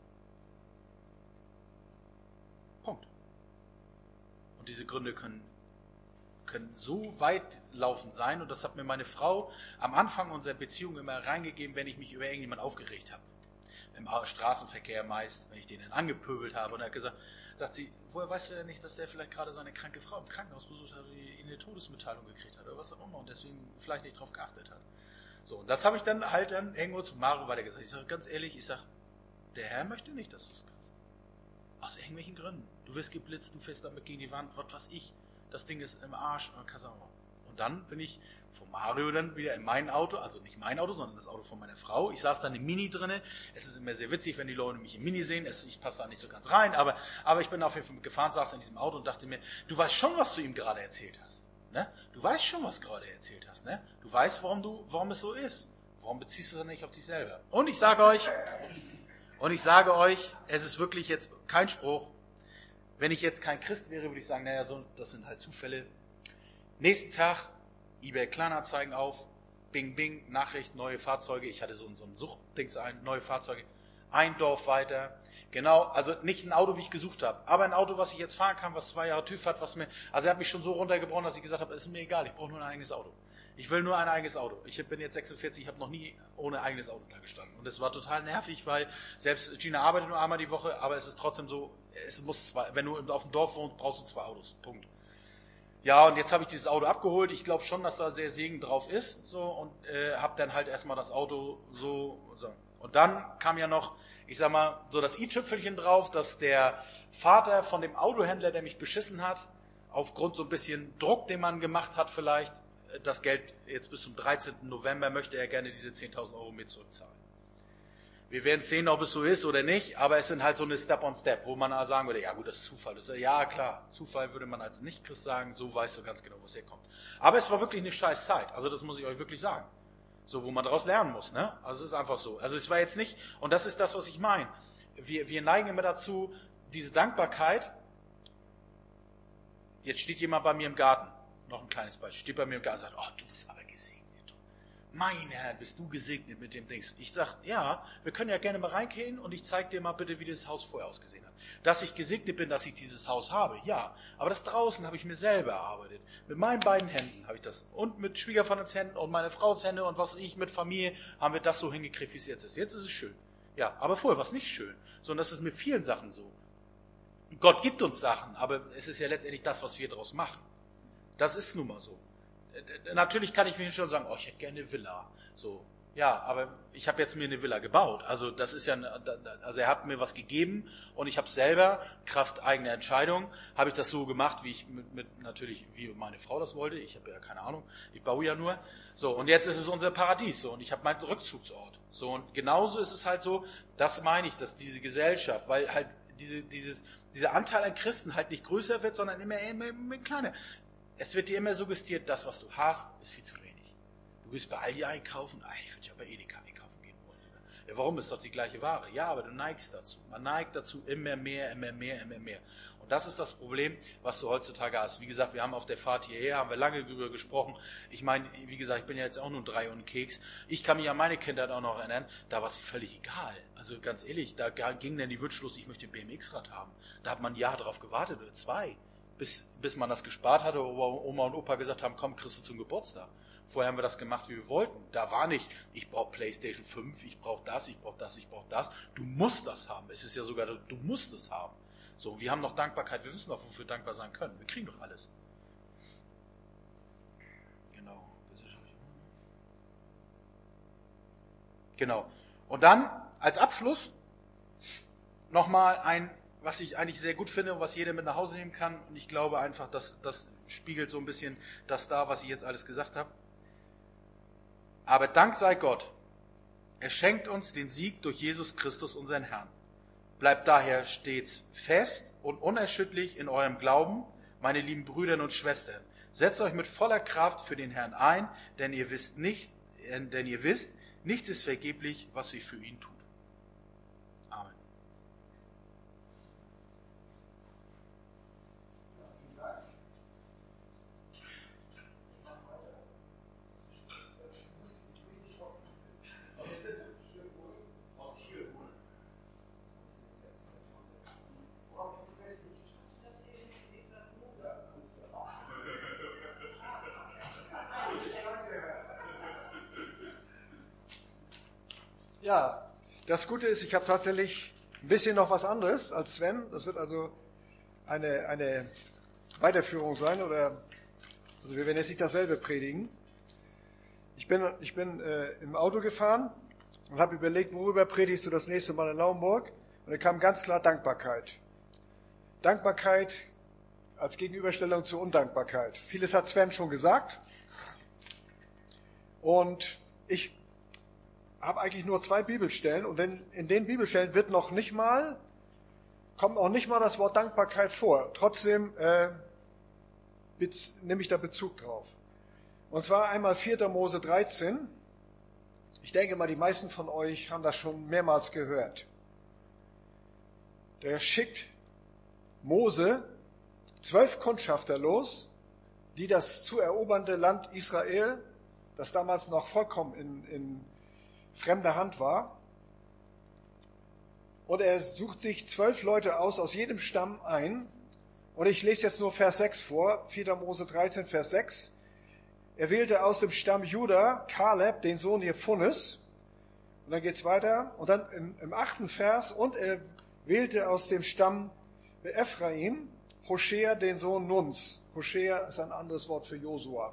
B: Punkt. Und diese Gründe können so weitlaufend sein, und das hat mir meine Frau am Anfang unserer Beziehung immer reingegeben, wenn ich mich über irgendjemanden aufgeregt habe. Im Straßenverkehr meist, wenn ich den dann angepöbelt habe, und er hat sagt sie, woher weißt du denn nicht, dass der vielleicht gerade seine kranke Frau im Krankenhaus besucht hat, die eine Todesmitteilung gekriegt hat oder was auch immer und deswegen vielleicht nicht drauf geachtet hat. So, und das habe ich dann irgendwo zu Mario weitergesagt. Ich sage ganz ehrlich, der Herr möchte nicht, dass du es kriegst. Aus irgendwelchen Gründen. Du wirst geblitzt, du fährst damit gegen die Wand, was weiß ich. Das Ding ist im Arsch. Und dann bin ich von Mario dann wieder in mein Auto, also nicht mein Auto, sondern das Auto von meiner Frau. Ich saß dann im Mini drinne. Es ist immer sehr witzig, wenn die Leute mich im Mini sehen. Ich passe da nicht so ganz rein, aber ich bin auf jeden Fall mitgefahren, saß in diesem Auto und dachte mir, du weißt schon, was du ihm gerade erzählt hast. Ne? Du weißt schon, was du gerade erzählt hast. Ne? Du weißt, warum es so ist. Warum beziehst du es dann nicht auf dich selber? Und ich sage euch, es ist wirklich jetzt kein Spruch. Wenn ich jetzt kein Christ wäre, würde ich sagen, naja, das sind halt Zufälle. Nächsten Tag, eBay Kleinanzeigen auf, bing, bing, Nachricht, neue Fahrzeuge. Ich hatte so ein Suchtdings neue Fahrzeuge. Ein Dorf weiter. Genau, also nicht ein Auto, wie ich gesucht habe, aber ein Auto, was ich jetzt fahren kann, was 2 Jahre TÜV hat, also er hat mich schon so runtergebrochen, dass ich gesagt habe, es ist mir egal, ich brauche nur ein eigenes Auto. Ich will nur ein eigenes Auto. Ich bin jetzt 46, ich habe noch nie ohne eigenes Auto da gestanden. Und es war total nervig, weil selbst Gina arbeitet nur einmal die Woche, aber es ist trotzdem so, wenn du auf dem Dorf wohnst, brauchst du 2 Autos. Punkt. Ja, und jetzt habe ich dieses Auto abgeholt. Ich glaube schon, dass da sehr Segen drauf ist. So, und habe dann halt erstmal das Auto so. Und dann kam ja noch, ich sag mal, so das i-Tüpfelchen drauf, dass der Vater von dem Autohändler, der mich beschissen hat, aufgrund so ein bisschen Druck, den man gemacht hat vielleicht, das Geld jetzt bis zum 13. November möchte er gerne diese 10.000 Euro mir zurückzahlen. Wir werden sehen, ob es so ist oder nicht, aber es sind halt so eine Step-on-Step, wo man sagen würde, ja gut, das ist Zufall. Ja klar, Zufall würde man als Nicht-Christ sagen, so weißt du ganz genau, wo es herkommt. Aber es war wirklich eine scheiß Zeit, also das muss ich euch wirklich sagen. So, wo man daraus lernen muss, ne? Also es ist einfach so. Also es war jetzt nicht, und das ist das, was ich meine. Wir neigen immer dazu, diese Dankbarkeit. Jetzt steht jemand bei mir im Garten, noch ein kleines Beispiel, steht bei mir im Garten und sagt, oh, du bist aber gesegnet. Mein Herr, bist du gesegnet mit dem Dings. Ich sag, ja, wir können ja gerne mal reingehen und ich zeige dir mal bitte, wie das Haus vorher ausgesehen hat. Dass ich gesegnet bin, dass ich dieses Haus habe, ja. Aber das draußen habe ich mir selber erarbeitet. Mit meinen beiden Händen habe ich das. Und mit Schwiegervaters Händen und meiner Frau's Hände und was ich mit Familie, haben wir das so hingekriegt, wie es jetzt ist. Jetzt ist es schön. Ja, aber vorher war es nicht schön. Sondern das ist mit vielen Sachen so. Gott gibt uns Sachen, aber es ist ja letztendlich das, was wir daraus machen. Das ist nun mal so. Natürlich kann ich mir schon sagen, oh, ich hätte gerne eine Villa. So, ja, aber ich habe jetzt mir eine Villa gebaut. Also das ist ja, also er hat mir was gegeben und ich habe selber, Kraft eigener Entscheidung, habe ich das so gemacht, wie ich natürlich, wie meine Frau das wollte. Ich habe ja keine Ahnung, ich baue ja nur. So, und jetzt ist es unser Paradies. So, und ich habe meinen Rückzugsort. So, und genauso ist es halt so, das meine ich, dass diese Gesellschaft, weil halt dieser Anteil an Christen halt nicht größer wird, sondern immer kleiner. Es wird dir immer suggestiert, das, was du hast, ist viel zu wenig. Du gehst bei Aldi einkaufen, ich würde ja bei Edeka einkaufen gehen wollen. Ja, warum? Ist doch die gleiche Ware. Ja, aber du neigst dazu. Man neigt dazu immer mehr. Und das ist das Problem, was du heutzutage hast. Wie gesagt, wir haben auf der Fahrt hierher, haben wir lange darüber gesprochen. Ich meine, wie gesagt, ich bin ja jetzt auch nur 3 und Keks. Ich kann mich an meine Kindheit auch noch erinnern, da war es völlig egal. Also ganz ehrlich, da ging dann die Wunsch los, ich möchte ein BMX-Rad haben. Da hat man ein Jahr drauf gewartet oder 2, bis man das gespart hatte, wo Oma und Opa gesagt haben, komm, kriegst du zum Geburtstag. Vorher haben wir das gemacht, wie wir wollten. Da war nicht, ich brauche PlayStation 5, ich brauche das. Du musst das haben. Es ist ja sogar, du musst es haben. So, wir haben noch Dankbarkeit, wir wissen doch, wofür wir dankbar sein können. Wir kriegen doch alles. Genau. Und dann, als Abschluss, nochmal was ich eigentlich sehr gut finde und was jeder mit nach Hause nehmen kann. Und ich glaube einfach, dass das spiegelt so ein bisschen das dar, was ich jetzt alles gesagt habe. Aber Dank sei Gott, er schenkt uns den Sieg durch Jesus Christus, unseren Herrn. Bleibt daher stets fest und unerschütterlich in eurem Glauben, meine lieben Brüder und Schwestern. Setzt euch mit voller Kraft für den Herrn ein, denn ihr wisst, nichts ist vergeblich, was ihr für ihn tut. Amen.
A: Ja, das Gute ist, ich habe tatsächlich ein bisschen noch was anderes als Sven. Das wird also eine Weiterführung sein, also wir werden jetzt nicht dasselbe predigen. Ich bin im Auto gefahren und habe überlegt, worüber predigst du das nächste Mal in Naumburg? Und da kam ganz klar Dankbarkeit. Dankbarkeit als Gegenüberstellung zur Undankbarkeit. Vieles hat Sven schon gesagt. Und ich habe eigentlich nur 2 Bibelstellen. Und in den Bibelstellen kommt auch nicht mal das Wort Dankbarkeit vor. Trotzdem nehme ich da Bezug drauf. Und zwar einmal 4. Mose 13. Ich denke mal, die meisten von euch haben das schon mehrmals gehört. Da schickt Mose 12 Kundschafter los, die das zu erobernde Land Israel, das damals noch vollkommen in fremder Hand war. Und er sucht sich 12 Leute aus jedem Stamm ein. Und ich lese jetzt nur Vers 6 vor, 4. Mose 13, Vers 6. Er wählte aus dem Stamm Juda Kaleb, den Sohn Jephunes. Und dann geht's weiter. Und dann im 8. Vers. Und er wählte aus dem Stamm Ephraim Hoshea, den Sohn Nuns. Hoshea ist ein anderes Wort für Josua.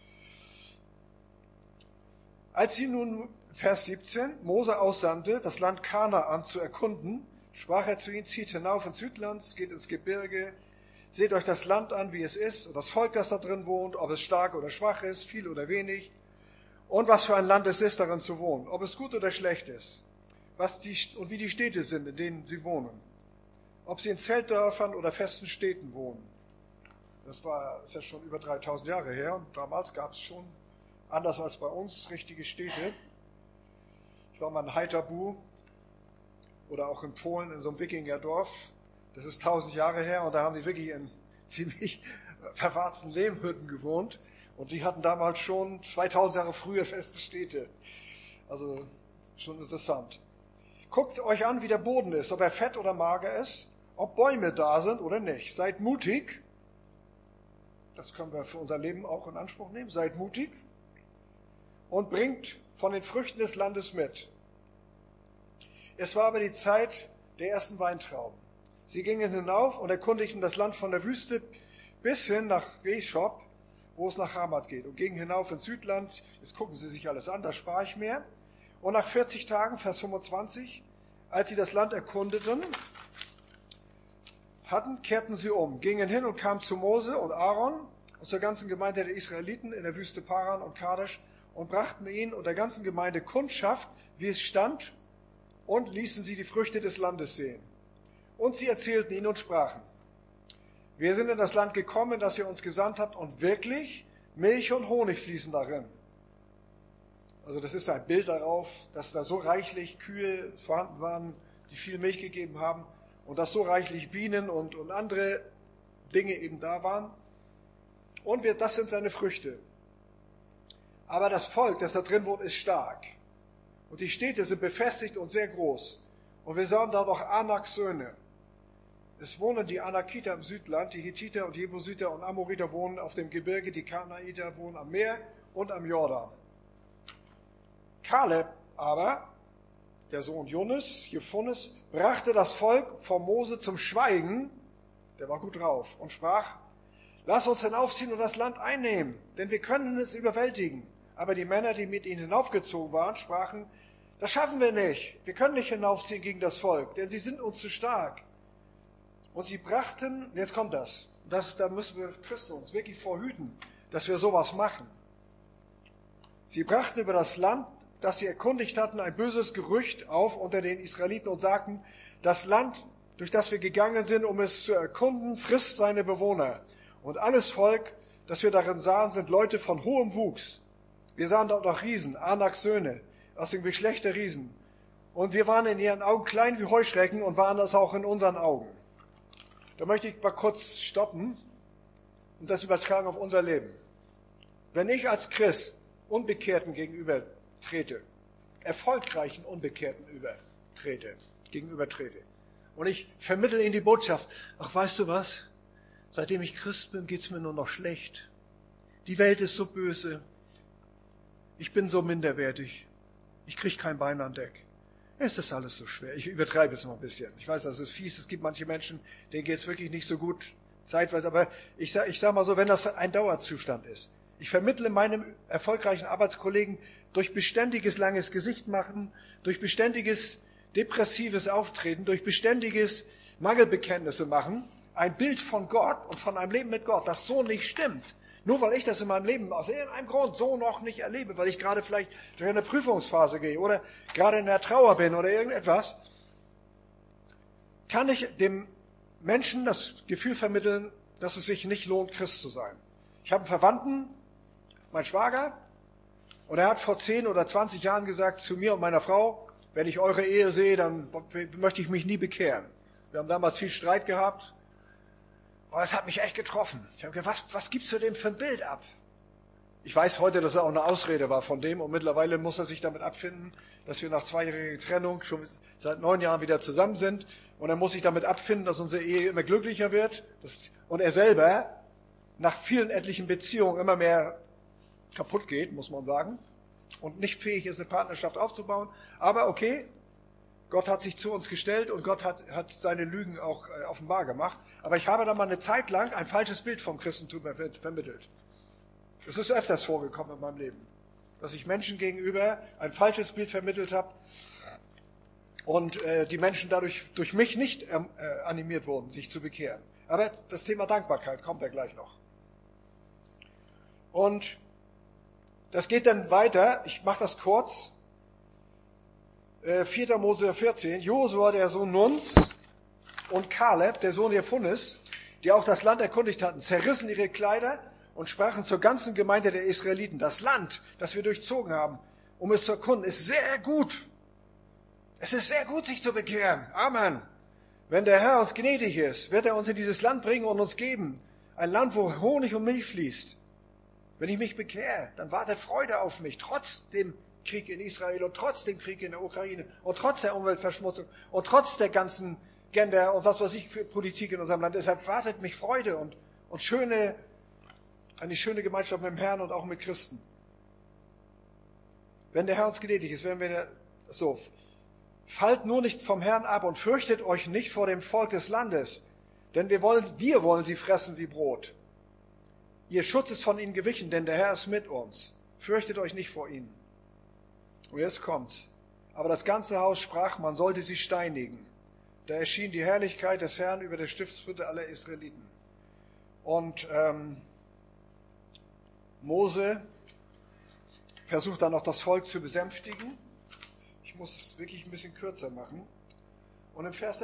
A: Als sie nun, Vers 17, Mose aussandte, das Land Kanaan zu erkunden, sprach er zu ihnen, zieht hinauf ins Südland, geht ins Gebirge, seht euch das Land an, wie es ist, und das Volk, das da drin wohnt, ob es stark oder schwach ist, viel oder wenig, und was für ein Land es ist, darin zu wohnen, ob es gut oder schlecht ist, und wie die Städte sind, in denen sie wohnen, ob sie in Zeltdörfern oder festen Städten wohnen. Das ist ja schon über 3000 Jahre her, und damals gab es schon, anders als bei uns, richtige Städte. Ich war mal in Haithabu oder auch in Polen in so einem Wikingerdorf. Das ist 1000 Jahre her und da haben die wirklich in ziemlich verwahrten Lehmhütten gewohnt. Und die hatten damals schon 2000 Jahre früher feste Städte. Also schon interessant. Guckt euch an, wie der Boden ist, ob er fett oder mager ist, ob Bäume da sind oder nicht. Seid mutig. Das können wir für unser Leben auch in Anspruch nehmen. Seid mutig und bringt von den Früchten des Landes mit. Es war aber die Zeit der ersten Weintrauben. Sie gingen hinauf und erkundigten das Land von der Wüste bis hin nach Reschop, wo es nach Hamath geht, und gingen hinauf ins Südland. Jetzt gucken Sie sich alles an, da spare ich mehr. Und nach 40 Tagen, Vers 25, als sie das Land erkundeten hatten, kehrten sie um, gingen hin und kamen zu Mose und Aaron und zur ganzen Gemeinde der Israeliten in der Wüste Paran und Kadesh und brachten ihnen und der ganzen Gemeinde Kundschaft, wie es stand, und ließen sie die Früchte des Landes sehen. Und sie erzählten ihnen und sprachen, wir sind in das Land gekommen, das ihr uns gesandt habt, und wirklich Milch und Honig fließen darin. Also das ist ein Bild darauf, dass da so reichlich Kühe vorhanden waren, die viel Milch gegeben haben und dass so reichlich Bienen und andere Dinge eben da waren. Und das sind seine Früchte. Aber das Volk, das da drin wohnt, ist stark. Und die Städte sind befestigt und sehr groß. Und wir sahen da noch Anaks Söhne. Es wohnen die Anakiter im Südland, die Hethiter und Jebusiter und Amoriter wohnen auf dem Gebirge, die Kanaiter wohnen am Meer und am Jordan. Kaleb aber, der Sohn Jephunes, brachte das Volk vor Mose zum Schweigen, der war gut drauf, und sprach: Lass uns hinaufziehen und das Land einnehmen, denn wir können es überwältigen. Aber die Männer, die mit ihnen hinaufgezogen waren, sprachen: Das schaffen wir nicht. Wir können nicht hinaufziehen gegen das Volk, denn sie sind uns zu stark. Und sie brachten, jetzt kommt das, da müssen wir Christen uns wirklich vorhüten, dass wir sowas machen. Sie brachten über das Land, das sie erkundigt hatten, ein böses Gerücht auf unter den Israeliten und sagten: Das Land, durch das wir gegangen sind, um es zu erkunden, frisst seine Bewohner. Und alles Volk, das wir darin sahen, sind Leute von hohem Wuchs. Wir sahen dort auch Riesen, Anaks Söhne, aus dem Geschlecht der Riesen. Und wir waren in ihren Augen klein wie Heuschrecken und waren das auch in unseren Augen. Da möchte ich mal kurz stoppen und das übertragen auf unser Leben. Wenn ich als Christ Unbekehrten gegenübertrete, erfolgreichen Unbekehrten gegenübertrete, und ich vermittle ihnen die Botschaft: Ach, weißt du was? Seitdem ich Christ bin, geht's mir nur noch schlecht. Die Welt ist so böse. Ich bin so minderwertig. Ich kriege kein Bein an Deck. Es ist alles so schwer. Ich übertreibe es noch ein bisschen. Ich weiß, das ist fies. Es gibt manche Menschen, denen geht's wirklich nicht so gut zeitweise. Aber ich sag mal so, wenn das ein Dauerzustand ist. Ich vermittle meinem erfolgreichen Arbeitskollegen durch beständiges langes Gesicht machen, durch beständiges depressives Auftreten, durch beständiges Mangelbekenntnisse machen, ein Bild von Gott und von einem Leben mit Gott, das so nicht stimmt. Nur weil ich das in meinem Leben aus irgendeinem Grund so noch nicht erlebe, weil ich gerade vielleicht durch eine Prüfungsphase gehe oder gerade in der Trauer bin oder irgendetwas, kann ich dem Menschen das Gefühl vermitteln, dass es sich nicht lohnt, Christ zu sein. Ich habe einen Verwandten, mein Schwager, und er hat vor 10 oder 20 Jahren gesagt zu mir und meiner Frau: Wenn ich eure Ehe sehe, dann möchte ich mich nie bekehren. Wir haben damals viel Streit gehabt. Aber es hat mich echt getroffen. Ich habe gedacht, was gibst du dem für ein Bild ab? Ich weiß heute, dass er auch eine Ausrede war von dem, und mittlerweile muss er sich damit abfinden, dass wir nach 2-jähriger Trennung schon seit 9 Jahren wieder zusammen sind. Und er muss sich damit abfinden, dass unsere Ehe immer glücklicher wird. Und er selber nach vielen etlichen Beziehungen immer mehr kaputt geht, muss man sagen. Und nicht fähig ist, eine Partnerschaft aufzubauen. Aber okay, Gott hat sich zu uns gestellt und Gott hat seine Lügen auch offenbar gemacht. Aber ich habe da mal eine Zeit lang ein falsches Bild vom Christentum vermittelt. Es ist öfters vorgekommen in meinem Leben, dass ich Menschen gegenüber ein falsches Bild vermittelt habe und die Menschen dadurch durch mich nicht animiert wurden, sich zu bekehren. Aber das Thema Dankbarkeit kommt ja gleich noch. Und das geht dann weiter, ich mache das kurz. 4. Mose 14, Josua, der Sohn Nuns, und Kaleb, der Sohn Jephunes, die auch das Land erkundigt hatten, zerrissen ihre Kleider und sprachen zur ganzen Gemeinde der Israeliten: Das Land, das wir durchzogen haben, um es zu erkunden, ist sehr gut. Es ist sehr gut, sich zu bekehren. Amen. Wenn der Herr uns gnädig ist, wird er uns in dieses Land bringen und uns geben. Ein Land, wo Honig und Milch fließt. Wenn ich mich bekehre, dann wartet Freude auf mich, trotz dem Krieg in Israel und trotz dem Krieg in der Ukraine und trotz der Umweltverschmutzung und trotz der ganzen Gender und was weiß ich für Politik in unserem Land. Deshalb wartet mich Freude und eine schöne Gemeinschaft mit dem Herrn und auch mit Christen. Wenn der Herr uns gnädig ist, werden wir so: Fallt nur nicht vom Herrn ab und fürchtet euch nicht vor dem Volk des Landes, denn wir wollen sie fressen wie Brot. Ihr Schutz ist von ihnen gewichen, denn der Herr ist mit uns. Fürchtet euch nicht vor ihnen. Und jetzt kommt's. Aber das ganze Haus sprach, man sollte sie steinigen. Da erschien die Herrlichkeit des Herrn über der Stiftshütte aller Israeliten. Und Mose versucht dann noch das Volk zu besänftigen. Ich muss es wirklich ein bisschen kürzer machen. Und im Vers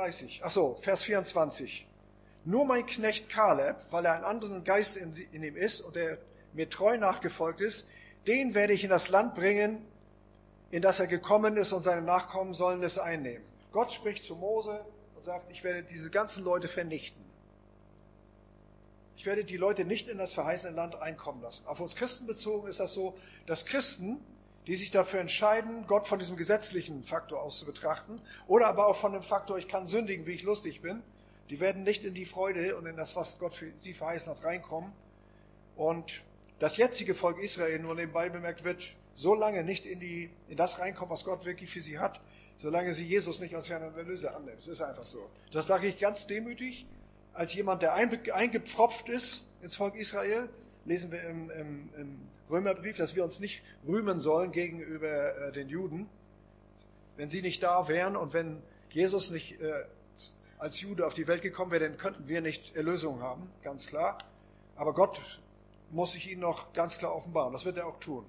A: 24. Nur mein Knecht Kaleb, weil er einen anderen Geist in ihm ist und der mir treu nachgefolgt ist, den werde ich in das Land bringen, in das er gekommen ist, und seine Nachkommen sollen es einnehmen. Gott spricht zu Mose und sagt, ich werde diese ganzen Leute vernichten. Ich werde die Leute nicht in das verheißene Land einkommen lassen. Auf uns Christen bezogen ist das so, dass Christen, die sich dafür entscheiden, Gott von diesem gesetzlichen Faktor aus zu betrachten, oder aber auch von dem Faktor, ich kann sündigen, wie ich lustig bin, die werden nicht in die Freude und in das, was Gott für sie verheißen hat, reinkommen. Und das jetzige Volk Israel, nur nebenbei bemerkt, wird so lange nicht in das reinkommen, was Gott wirklich für sie hat, solange sie Jesus nicht als Herrn und Erlöser annehmen. Das ist einfach so. Das sage ich ganz demütig, als jemand, der eingepfropft ist ins Volk Israel. Lesen wir im Römerbrief, dass wir uns nicht rühmen sollen gegenüber den Juden. Wenn sie nicht da wären und wenn Jesus nicht als Jude auf die Welt gekommen wäre, dann könnten wir nicht Erlösung haben, ganz klar. Aber Gott muss sich ihnen noch ganz klar offenbaren. Das wird er auch tun.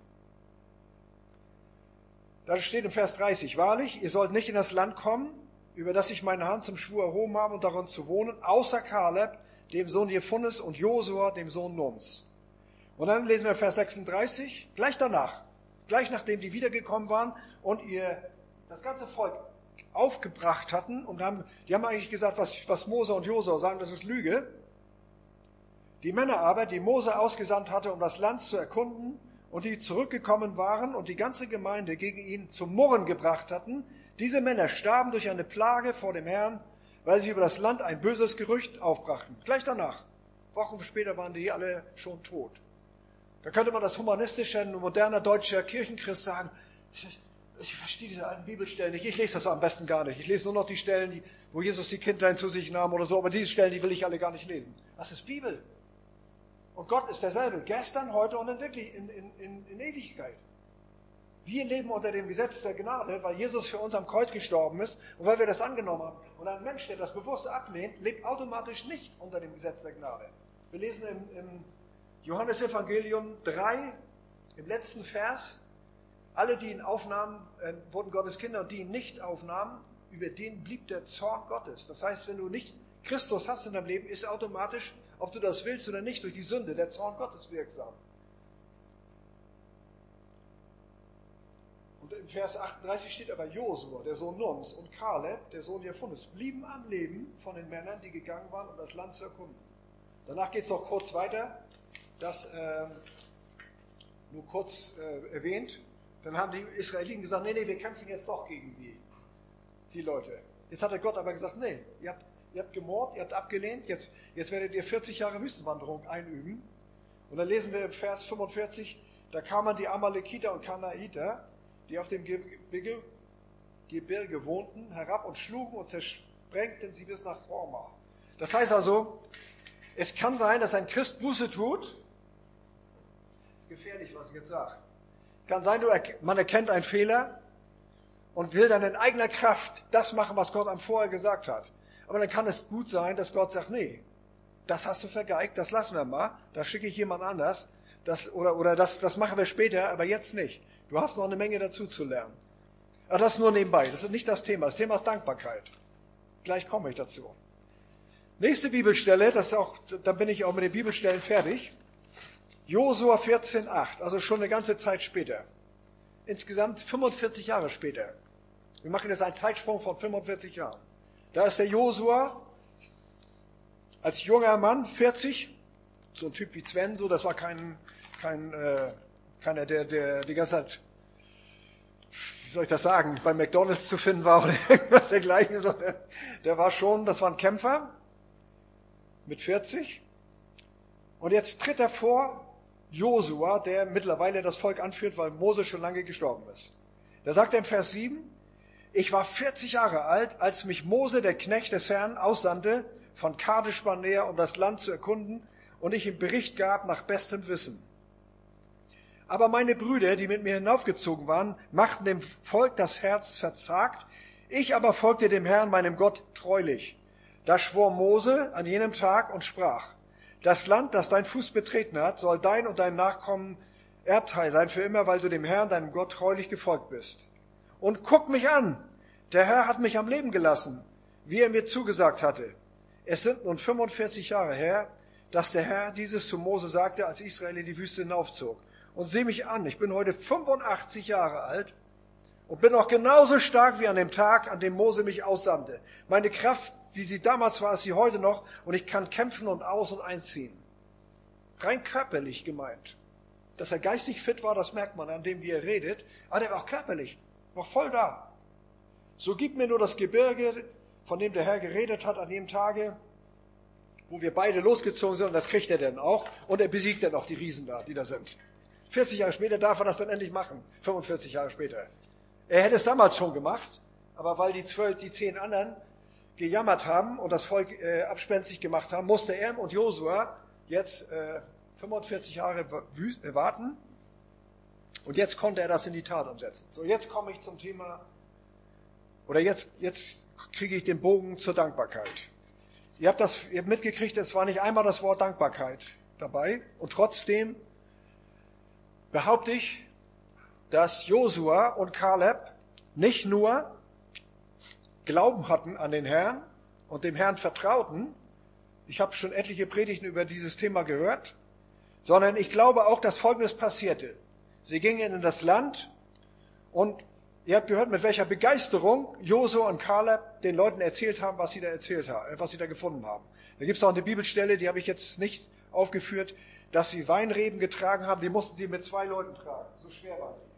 A: Da steht im Vers 30, wahrlich, ihr sollt nicht in das Land kommen, über das ich meine Hand zum Schwur erhoben habe, und darin zu wohnen, außer Kaleb, dem Sohn Jephunes, und Josua, dem Sohn Nuns. Und dann lesen wir Vers 36, gleich danach, gleich nachdem die wiedergekommen waren und das ganze Volk aufgebracht hatten, und die haben eigentlich gesagt, was Mose und Josua sagen, das ist Lüge. Die Männer aber, die Mose ausgesandt hatte, um das Land zu erkunden, und die zurückgekommen waren und die ganze Gemeinde gegen ihn zum Murren gebracht hatten, diese Männer starben durch eine Plage vor dem Herrn, weil sie über das Land ein böses Gerücht aufbrachten. Gleich danach, Wochen später, waren die alle schon tot. Da könnte man als humanistischer, moderner deutscher Kirchenchrist sagen, ich verstehe diese alten Bibelstellen nicht, ich lese das am besten gar nicht. Ich lese nur noch die Stellen, wo Jesus die Kindlein zu sich nahm oder so, aber diese Stellen, die will ich alle gar nicht lesen. Das ist Bibel. Und Gott ist derselbe, gestern, heute und wirklich in Ewigkeit. Wir leben unter dem Gesetz der Gnade, weil Jesus für uns am Kreuz gestorben ist und weil wir das angenommen haben. Und ein Mensch, der das bewusst ablehnt, lebt automatisch nicht unter dem Gesetz der Gnade. Wir lesen im Johannesevangelium 3, im letzten Vers, alle, die ihn aufnahmen, wurden Gottes Kinder, und die ihn nicht aufnahmen, über den blieb der Zorn Gottes. Das heißt, wenn du nicht Christus hast in deinem Leben, ist automatisch, ob du das willst oder nicht, durch die Sünde der Zorn Gottes wirksam. Und im Vers 38 steht aber, Josua, der Sohn Nuns, und Kaleb, der Sohn Jephunes, blieben am Leben von den Männern, die gegangen waren, um das Land zu erkunden. Danach geht es noch kurz weiter, das nur kurz erwähnt. Dann haben die Israeliten gesagt, nee, wir kämpfen jetzt doch gegen die Leute. Jetzt hat der Gott aber gesagt, nee, ihr habt gemordet, ihr habt abgelehnt, jetzt werdet ihr 40 Jahre Wüstenwanderung einüben. Und dann lesen wir im Vers 45, da kamen die Amalekiter und Kanaiter, die auf dem Gebirge wohnten, herab und schlugen und zersprengten sie bis nach Horma. Das heißt also, es kann sein, dass ein Christ Buße tut. Das ist gefährlich, was ich jetzt sage. Es kann sein, man erkennt einen Fehler und will dann in eigener Kraft das machen, was Gott einem vorher gesagt hat. Aber dann kann es gut sein, dass Gott sagt, nee, das hast du vergeigt, das lassen wir mal, da schicke ich jemand anders, das machen wir später, aber jetzt nicht. Du hast noch eine Menge dazu zu lernen. Aber das nur nebenbei, das ist nicht das Thema. Das Thema ist Dankbarkeit. Gleich komme ich dazu. Nächste Bibelstelle, dann bin ich auch mit den Bibelstellen fertig. Josua 14,8, also schon eine ganze Zeit später. Insgesamt 45 Jahre später. Wir machen jetzt einen Zeitsprung von 45 Jahren. Da ist der Josua als junger Mann, 40, so ein Typ wie Sven, so, das war keiner, der die ganze Zeit, wie soll ich das sagen, bei McDonald's zu finden war oder irgendwas dergleichen, sondern der war schon, das war ein Kämpfer mit 40. Und jetzt tritt er vor Josua, der mittlerweile das Volk anführt, weil Mose schon lange gestorben ist. Da sagt er im Vers 7, ich war 40 Jahre alt, als mich Mose, der Knecht des Herrn, aussandte, von Kadesh Barnea, um das Land zu erkunden, und ich ihm Bericht gab nach bestem Wissen. Aber meine Brüder, die mit mir hinaufgezogen waren, machten dem Volk das Herz verzagt. Ich aber folgte dem Herrn, meinem Gott, treulich. Da schwor Mose an jenem Tag und sprach, das Land, das dein Fuß betreten hat, soll dein und dein Nachkommen Erbteil sein für immer, weil du dem Herrn, deinem Gott, treulich gefolgt bist. Und guck mich an, der Herr hat mich am Leben gelassen, wie er mir zugesagt hatte. Es sind nun 45 Jahre her, dass der Herr dieses zu Mose sagte, als Israel in die Wüste hinaufzog. und sehe mich an. Ich bin heute 85 Jahre alt und bin noch genauso stark wie an dem Tag, an dem Mose mich aussandte. Meine Kraft, wie sie damals war, ist sie heute noch und ich kann kämpfen und aus- und einziehen. Rein körperlich gemeint. Dass er geistig fit war, das merkt man an dem, wie er redet. Aber er war auch körperlich, noch voll da. So gib mir nur das Gebirge, von dem der Herr geredet hat an dem Tage, wo wir beide losgezogen sind, und das kriegt er dann auch. Und er besiegt dann auch die Riesen da, die da sind. 40 Jahre später darf er das dann endlich machen. 45 Jahre später. Er hätte es damals schon gemacht, aber weil die 10 anderen gejammert haben und das Volk abspenstig gemacht haben, musste er und Josua jetzt 45 Jahre warten. Und jetzt konnte er das in die Tat umsetzen. So, jetzt komme ich zum Thema, oder jetzt kriege ich den Bogen zur Dankbarkeit. Ihr habt mitgekriegt, es war nicht einmal das Wort Dankbarkeit dabei. Und trotzdem behaupte ich, dass Josua und Kaleb nicht nur Glauben hatten an den Herrn und dem Herrn vertrauten. Ich habe schon etliche Predigten über dieses Thema gehört. Sondern ich glaube auch, dass Folgendes passierte. Sie gingen in das Land und ihr habt gehört, mit welcher Begeisterung Josua und Kaleb den Leuten erzählt haben, was sie da gefunden haben. Da gibt es auch eine Bibelstelle, die habe ich jetzt nicht aufgeführt, dass sie Weinreben getragen haben, die mussten sie mit 2 Leuten tragen. So schwer waren sie.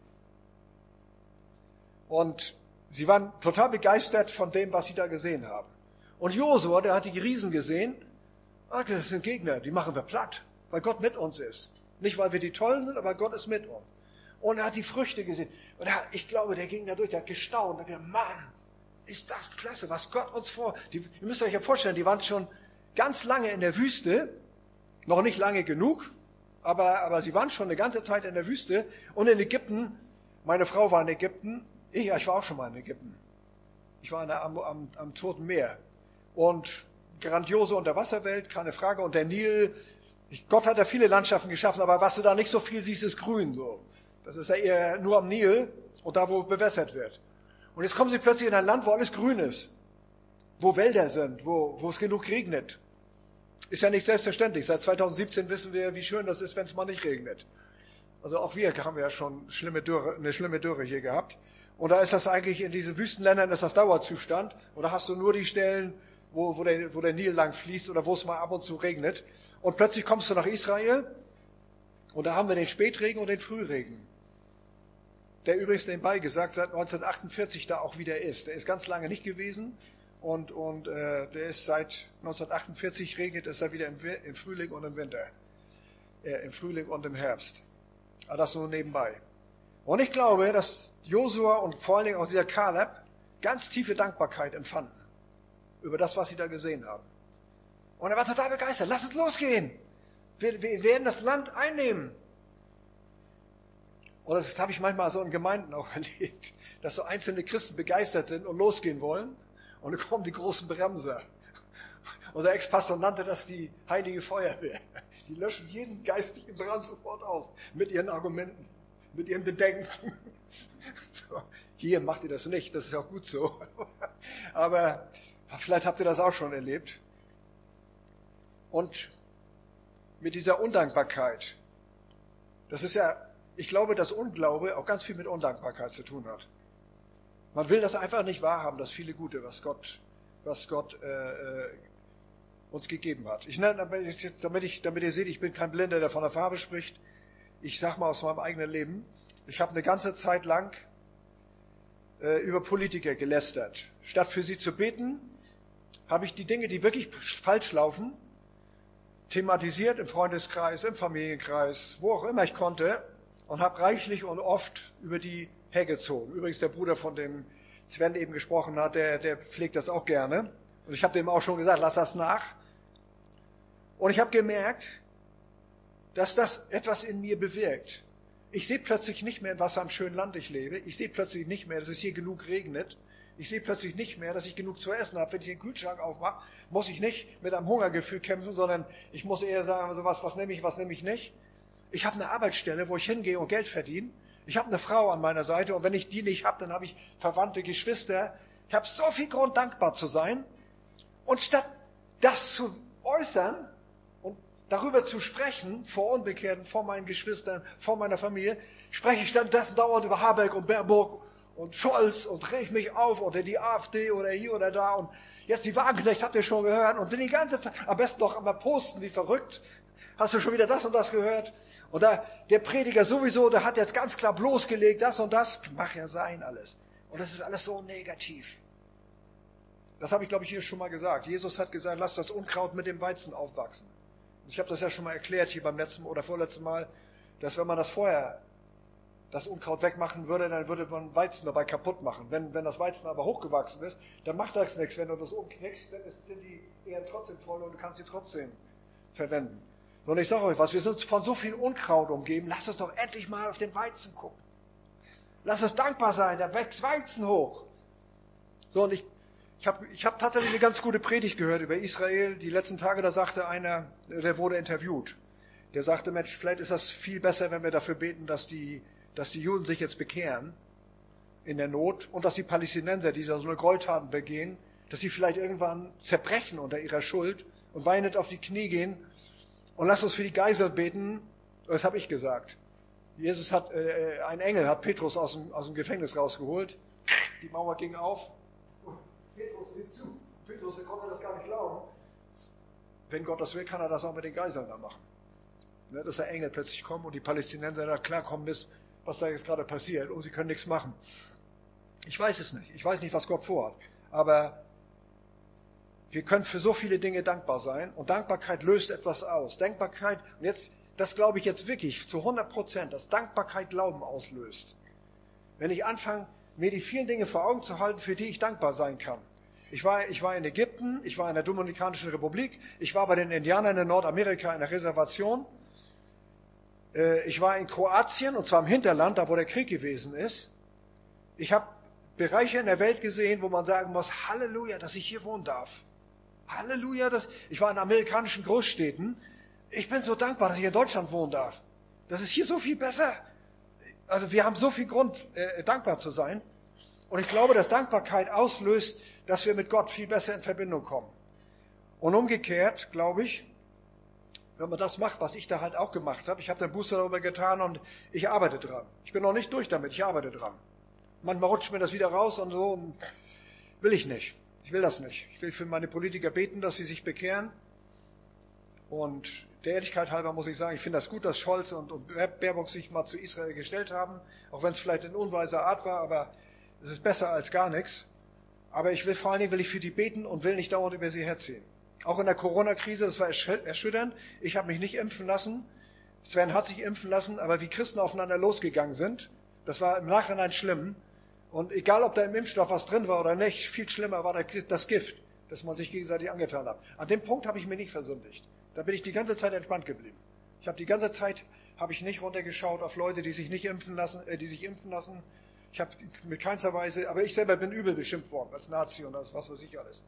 A: Und sie waren total begeistert von dem, was sie da gesehen haben. Und Josua, der hat die Riesen gesehen. Das sind Gegner, die machen wir platt, weil Gott mit uns ist. Nicht, weil wir die Tollen sind, aber Gott ist mit uns. Und er hat die Früchte gesehen. Und ich glaube, der ging da durch, der hat gestaunt. Und der Mann, ist das klasse, was Gott uns ihr müsst euch ja vorstellen, die waren schon ganz lange in der Wüste. Noch nicht lange genug, aber sie waren schon eine ganze Zeit in der Wüste. Und in Ägypten, meine Frau war in Ägypten. Ich war auch schon mal in Ägypten. Ich war am Toten Meer. Und grandiose Unterwasserwelt, keine Frage. Und der Nil, Gott hat ja viele Landschaften geschaffen, aber was du da nicht so viel siehst, ist grün. So. Das ist ja eher nur am Nil und da, wo bewässert wird. Und jetzt kommen sie plötzlich in ein Land, wo alles grün ist. Wo Wälder sind, wo es genug regnet. Ist ja nicht selbstverständlich. Seit 2017 wissen wir, wie schön das ist, wenn es mal nicht regnet. Also auch wir haben ja schon eine schlimme Dürre hier gehabt. Und da ist das eigentlich, in diesen Wüstenländern ist das Dauerzustand. Und da hast du nur die Stellen, wo der Nil lang fließt oder wo es mal ab und zu regnet. Und plötzlich kommst du nach Israel und da haben wir den Spätregen und den Frühregen. Der übrigens nebenbei gesagt seit 1948 da auch wieder ist. Der ist ganz lange nicht gewesen und der ist seit 1948 regnet es da wieder im Frühling und im Winter. Im Frühling und im Herbst. Aber das nur nebenbei. Und ich glaube, dass Josua und vor allen Dingen auch dieser Kaleb ganz tiefe Dankbarkeit empfanden über das, was sie da gesehen haben. Und er war total begeistert. Lass uns losgehen. Wir werden das Land einnehmen. Und das habe ich manchmal so in Gemeinden auch erlebt, dass so einzelne Christen begeistert sind und losgehen wollen. Und dann kommen die großen Bremser. Unser Ex-Pastor nannte das die heilige Feuerwehr. Die löschen jeden geistlichen Brand sofort aus. Mit ihren Argumenten, mit ihren Bedenken. So, hier macht ihr das nicht, das ist auch gut so. Aber vielleicht habt ihr das auch schon erlebt. Und mit dieser Undankbarkeit, das ist ja, ich glaube, dass Unglaube auch ganz viel mit Undankbarkeit zu tun hat. Man will das einfach nicht wahrhaben, das viele Gute, was Gott uns gegeben hat. Damit ihr seht, ich bin kein Blinder, der von der Farbe spricht. Ich sag mal aus meinem eigenen Leben, ich habe eine ganze Zeit lang über Politiker gelästert. Statt für sie zu beten, habe ich die Dinge, die wirklich falsch laufen, thematisiert im Freundeskreis, im Familienkreis, wo auch immer ich konnte und habe reichlich und oft über die hergezogen. Übrigens der Bruder, von dem Sven eben gesprochen hat, der pflegt das auch gerne. Und ich habe dem auch schon gesagt, lass das nach. Und ich habe gemerkt, dass das etwas in mir bewirkt. Ich sehe plötzlich nicht mehr, in was für einem schönen Land ich lebe. Ich sehe plötzlich nicht mehr, dass es hier genug regnet. Ich sehe plötzlich nicht mehr, dass ich genug zu essen habe. Wenn ich den Kühlschrank aufmache, muss ich nicht mit einem Hungergefühl kämpfen, sondern ich muss eher sagen, also was nehme ich nicht. Ich habe eine Arbeitsstelle, wo ich hingehe und Geld verdiene. Ich habe eine Frau an meiner Seite und wenn ich die nicht habe, dann habe ich Verwandte, Geschwister. Ich habe so viel Grund, dankbar zu sein. Und statt das zu äußern und darüber zu sprechen, vor Unbekehrten, vor meinen Geschwistern, vor meiner Familie, spreche ich stattdessen dauernd über Habeck und Baerbock und Scholz und reg mich auf oder die AfD oder hier oder da und jetzt die Wagenknecht, habt ihr schon gehört, und bin die ganze Zeit, am besten noch einmal posten wie verrückt, hast du schon wieder das und das gehört? Und der Prediger sowieso, der hat jetzt ganz klar bloßgelegt, das und das, mach ja sein alles. Und das ist alles so negativ. Das habe ich, glaube ich, hier schon mal gesagt. Jesus hat gesagt, lass das Unkraut mit dem Weizen aufwachsen. Ich habe das ja schon mal erklärt hier beim letzten oder vorletzten Mal, dass wenn man das Unkraut wegmachen würde, dann würde man Weizen dabei kaputt machen. Wenn das Weizen aber hochgewachsen ist, dann macht das nichts. Wenn du das umknickst, dann sind die Ähren trotzdem voll und du kannst sie trotzdem verwenden. Und ich sage euch was, wir sind von so viel Unkraut umgeben, lass uns doch endlich mal auf den Weizen gucken. Lass uns dankbar sein, da wächst Weizen hoch. So, und ich habe tatsächlich eine ganz gute Predigt gehört über Israel. Die letzten Tage, da sagte einer, der wurde interviewt. Der sagte, Mensch, vielleicht ist das viel besser, wenn wir dafür beten, dass die Juden sich jetzt bekehren in der Not und dass die Palästinenser, die so eine Gräueltaten begehen, dass sie vielleicht irgendwann zerbrechen unter ihrer Schuld und weinend auf die Knie gehen und lass uns für die Geiseln beten. Das habe ich gesagt. Ein Engel hat Petrus aus dem Gefängnis rausgeholt. Die Mauer ging auf. Und Petrus sieht zu. Petrus konnte das gar nicht glauben. Wenn Gott das will, kann er das auch mit den Geiseln da machen. Ne, dass der Engel plötzlich kommt und die Palästinenser da klarkommen ist, was da jetzt gerade passiert. Und sie können nichts machen. Ich weiß es nicht. Ich weiß nicht, was Gott vorhat. Aber wir können für so viele Dinge dankbar sein. Und Dankbarkeit löst etwas aus. Dankbarkeit, und jetzt, das glaube ich jetzt wirklich zu 100%, dass Dankbarkeit Glauben auslöst. Wenn ich anfange, mir die vielen Dinge vor Augen zu halten, für die ich dankbar sein kann. Ich war in Ägypten, ich war in der Dominikanischen Republik, ich war bei den Indianern in Nordamerika in der Reservation, ich war in Kroatien, und zwar im Hinterland, da wo der Krieg gewesen ist. Ich habe Bereiche in der Welt gesehen, wo man sagen muss, Halleluja, dass ich hier wohnen darf. Halleluja, ich war in amerikanischen Großstädten. Ich bin so dankbar, dass ich in Deutschland wohnen darf. Das ist hier so viel besser. Also wir haben so viel Grund, dankbar zu sein. Und ich glaube, dass Dankbarkeit auslöst, dass wir mit Gott viel besser in Verbindung kommen. Und umgekehrt, glaube ich, wenn man das macht, was ich da halt auch gemacht habe, ich habe den Booster darüber getan und ich arbeite dran. Ich bin noch nicht durch damit, ich arbeite dran. Manchmal rutscht mir das wieder raus und so, und will ich nicht. Ich will das nicht. Ich will für meine Politiker beten, dass sie sich bekehren. Und der Ehrlichkeit halber muss ich sagen, ich finde das gut, dass Scholz und Baerbock sich mal zu Israel gestellt haben, auch wenn es vielleicht in unweiser Art war, aber es ist besser als gar nichts. Aber vor allen Dingen will ich für die beten und will nicht dauernd über sie herziehen. Auch in der Corona-Krise, das war erschütternd. Ich habe mich nicht impfen lassen. Sven hat sich impfen lassen, aber wie Christen aufeinander losgegangen sind, das war im Nachhinein schlimm. Und egal, ob da im Impfstoff was drin war oder nicht, viel schlimmer war das Gift, das man sich gegenseitig angetan hat. An dem Punkt habe ich mich nicht versündigt. Da bin ich die ganze Zeit entspannt geblieben. Die ganze Zeit habe ich nicht runtergeschaut auf Leute, die sich impfen lassen. Ich habe mit keinster Weise, aber ich selber bin übel beschimpft worden als Nazi und als was weiß ich alles.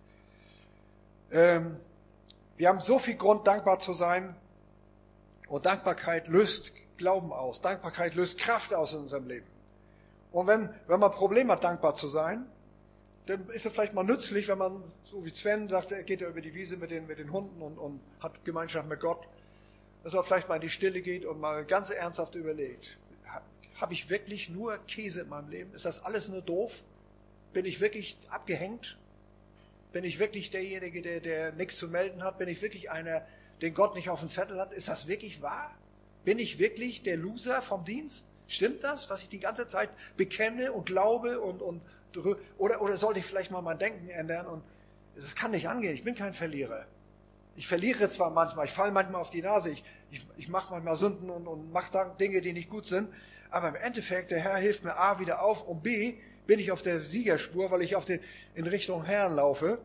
A: Wir haben so viel Grund, dankbar zu sein. Und Dankbarkeit löst Glauben aus. Dankbarkeit löst Kraft aus in unserem Leben. Und wenn man Probleme hat, dankbar zu sein, dann ist es vielleicht mal nützlich, wenn man, so wie Sven sagt, er geht ja über die Wiese mit den Hunden und hat Gemeinschaft mit Gott, dass man vielleicht mal in die Stille geht und mal ganz ernsthaft überlegt, habe ich wirklich nur Käse in meinem Leben? Ist das alles nur doof? Bin ich wirklich abgehängt? Bin ich wirklich derjenige, der nichts zu melden hat? Bin ich wirklich einer, den Gott nicht auf dem Zettel hat? Ist das wirklich wahr? Bin ich wirklich der Loser vom Dienst? Stimmt das, was ich die ganze Zeit bekenne und glaube oder sollte ich vielleicht mal mein Denken ändern? Und es kann nicht angehen. Ich bin kein Verlierer. Ich verliere zwar manchmal, ich falle manchmal auf die Nase, ich mache manchmal Sünden und mache Dinge, die nicht gut sind, aber im Endeffekt, der Herr hilft mir A wieder auf und B, bin ich auf der Siegerspur, weil ich in Richtung Herrn laufe.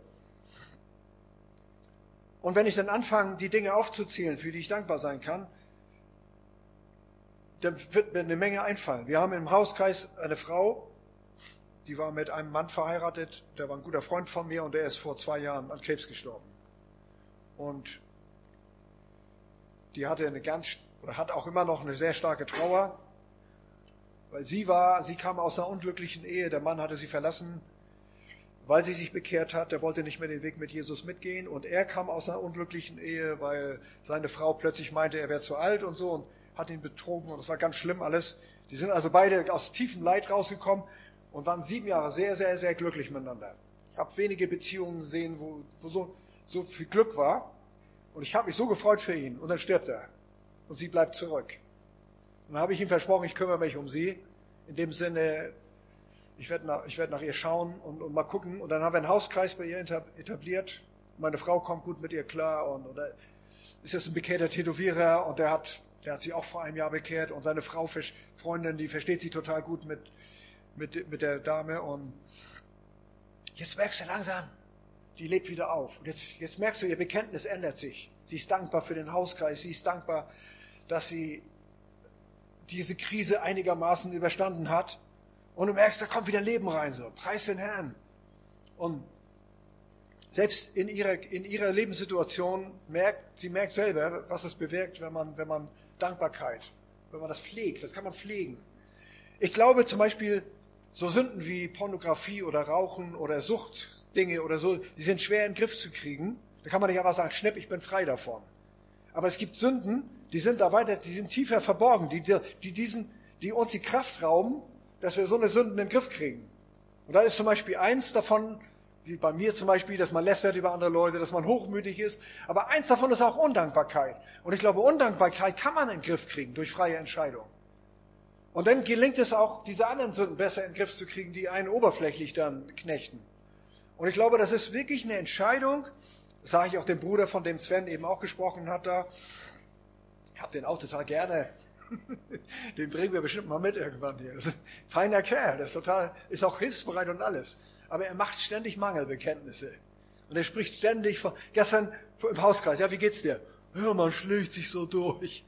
A: Und wenn ich dann anfange, die Dinge aufzuzählen, für die ich dankbar sein kann, dann wird mir eine Menge einfallen. Wir haben im Hauskreis eine Frau, die war mit einem Mann verheiratet, der war ein guter Freund von mir und der ist vor 2 Jahren an Krebs gestorben. Und die hatte hat auch immer noch eine sehr starke Trauer, weil sie kam aus einer unglücklichen Ehe, der Mann hatte sie verlassen. weil sie sich bekehrt hat. Er wollte nicht mehr den Weg mit Jesus mitgehen. Und er kam aus einer unglücklichen Ehe, weil seine Frau plötzlich meinte, er wäre zu alt und so und hat ihn betrogen. Und das war ganz schlimm alles. Die sind also beide aus tiefem Leid rausgekommen und waren 7 Jahre sehr, sehr, sehr glücklich miteinander. Ich habe wenige Beziehungen gesehen, wo so viel Glück war. Und ich habe mich so gefreut für ihn. Und dann stirbt er. Und sie bleibt zurück. Und dann habe ich ihm versprochen, ich kümmere mich um sie. In dem Sinne, ich werde nach ihr schauen und mal gucken. Und dann haben wir einen Hauskreis bei ihr etabliert. Meine Frau kommt gut mit ihr klar. Und ist jetzt ein bekehrter Tätowierer. Und der hat sich auch vor einem Jahr bekehrt. Und seine Frau, Freundin, die versteht sich total gut mit der Dame. Und jetzt merkst du langsam, die lebt wieder auf. Und jetzt merkst du, ihr Bekenntnis ändert sich. Sie ist dankbar für den Hauskreis. Sie ist dankbar, dass sie diese Krise einigermaßen überstanden hat. Und du merkst, da kommt wieder Leben rein, so. Preis den Herrn. Und selbst in ihrer Lebenssituation sie merkt selber, was es bewirkt, wenn man Dankbarkeit, wenn man das pflegt. Das kann man pflegen. Ich glaube zum Beispiel, so Sünden wie Pornografie oder Rauchen oder Suchtdinge oder so, die sind schwer in den Griff zu kriegen. Da kann man nicht einfach sagen, schnipp, ich bin frei davon. Aber es gibt Sünden, die sind tiefer verborgen, die uns die Kraft rauben, dass wir so eine Sünden in den Griff kriegen. Und da ist zum Beispiel eins davon, wie bei mir zum Beispiel, dass man lästert über andere Leute, dass man hochmütig ist. Aber eins davon ist auch Undankbarkeit. Und ich glaube, Undankbarkeit kann man in den Griff kriegen durch freie Entscheidung. Und dann gelingt es auch, diese anderen Sünden besser in den Griff zu kriegen, die einen oberflächlich dann knechten. Und ich glaube, das ist wirklich eine Entscheidung. Das sage ich auch dem Bruder, von dem Sven eben auch gesprochen hat da. Ich habe den auch total gerne. Den bringen wir bestimmt mal mit irgendwann hier. Das ist ein feiner Kerl, ist auch hilfsbereit und alles. Aber er macht ständig Mangelbekenntnisse. Und er spricht ständig gestern im Hauskreis, ja, wie geht's dir? Ja, man schlägt sich so durch.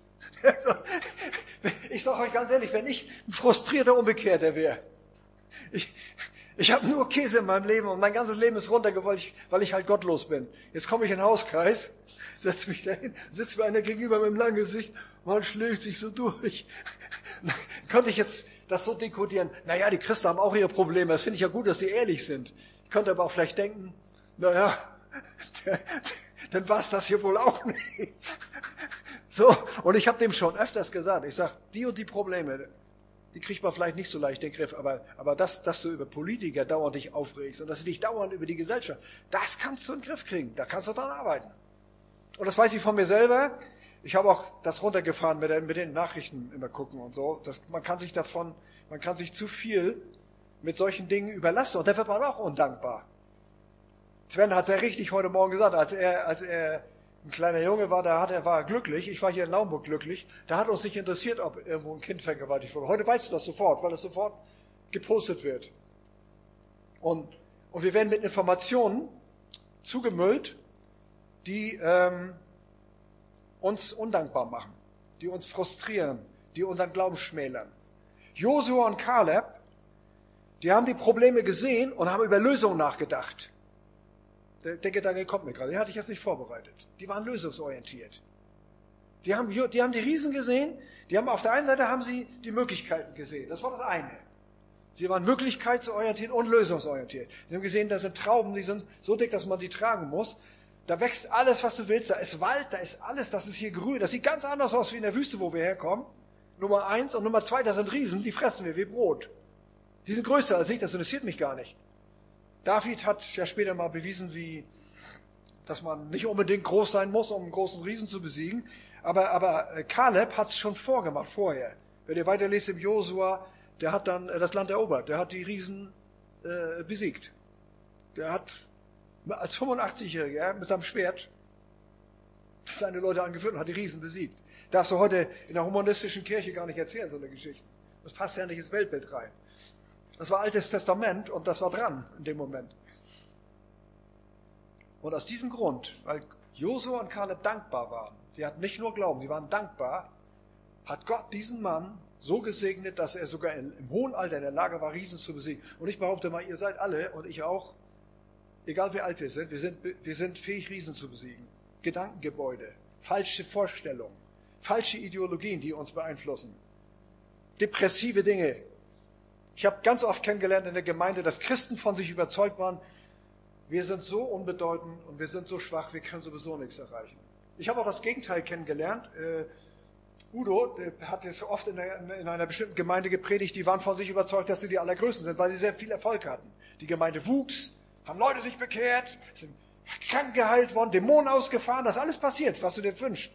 A: Ich sage euch ganz ehrlich, wenn ich ein frustrierter Umbekehrter wäre, ich habe nur Käse in meinem Leben und mein ganzes Leben ist runtergewollt, weil ich halt gottlos bin. Jetzt komme ich in den Hauskreis, setze mich dahin, sitzt mir einer gegenüber mit einem langen Gesicht, man schlägt sich so durch. Könnte ich jetzt das so dekodieren, naja, die Christen haben auch ihre Probleme, das finde ich ja gut, dass sie ehrlich sind. Ich könnte aber auch vielleicht denken, naja, dann war es das hier wohl auch nicht. So, und ich habe dem schon öfters gesagt, ich sage, die und die Probleme, die kriegt man vielleicht nicht so leicht in den Griff, aber dass du über Politiker dauernd dich aufregst und dass du dich dauernd über die Gesellschaft, das kannst du in den Griff kriegen, da kannst du dran arbeiten. Und das weiß ich von mir selber, ich habe auch das runtergefahren mit den Nachrichten immer gucken und so, man kann sich zu viel mit solchen Dingen überlassen und da wird man auch undankbar. Sven hat es ja richtig heute Morgen gesagt, als er ein kleiner Junge war, war er glücklich. Ich war hier in Naumburg glücklich. Da hat uns nicht interessiert, ob irgendwo ein Kind vergewaltigt wurde. Heute weißt du das sofort, weil das sofort gepostet wird. Und wir werden mit Informationen zugemüllt, die uns undankbar machen, die uns frustrieren, die unseren Glauben schmälern. Josua und Kaleb, die haben die Probleme gesehen und haben über Lösungen nachgedacht. Der Gedanke kommt mir gerade, den hatte ich jetzt nicht vorbereitet. Die waren lösungsorientiert. Die haben die Riesen gesehen, auf der einen Seite haben sie die Möglichkeiten gesehen. Das war das eine. Sie waren möglichkeitsorientiert und lösungsorientiert. Sie haben gesehen, da sind Trauben, die sind so dick, dass man die tragen muss. Da wächst alles, was du willst. Da ist Wald, da ist alles, das ist hier grün. Das sieht ganz anders aus wie in der Wüste, wo wir herkommen. Nummer 1 und Nummer 2, da sind Riesen, die fressen wir wie Brot. Die sind größer als ich, das interessiert mich gar nicht. David hat ja später mal bewiesen, dass man nicht unbedingt groß sein muss, um einen großen Riesen zu besiegen. Aber Kaleb hat es schon vorgemacht, vorher. Wenn ihr weiterlest im Josua, der hat dann das Land erobert. Der hat die Riesen besiegt. Der hat als 85-Jähriger mit seinem Schwert seine Leute angeführt und hat die Riesen besiegt. Darfst du heute in der humanistischen Kirche gar nicht erzählen, so eine Geschichte. Das passt ja nicht ins Weltbild rein. Das war Altes Testament und das war dran in dem Moment. Und aus diesem Grund, weil Josua und Kaleb dankbar waren, die hatten nicht nur Glauben, die waren dankbar, hat Gott diesen Mann so gesegnet, dass er sogar im hohen Alter in der Lage war, Riesen zu besiegen. Und ich behaupte mal, ihr seid alle und ich auch, egal wie alt wir sind fähig, Riesen zu besiegen. Gedankengebäude, falsche Vorstellungen, falsche Ideologien, die uns beeinflussen, depressive Dinge. Ich habe ganz oft kennengelernt in der Gemeinde, dass Christen von sich überzeugt waren, wir sind so unbedeutend und wir sind so schwach, wir können sowieso nichts erreichen. Ich habe auch das Gegenteil kennengelernt. Udo, der hat jetzt oft in einer bestimmten Gemeinde gepredigt, die waren von sich überzeugt, dass sie die Allergrößten sind, weil sie sehr viel Erfolg hatten. Die Gemeinde wuchs, haben Leute sich bekehrt, sind krank geheilt worden, Dämonen ausgefahren, das ist alles passiert, was du dir wünschst.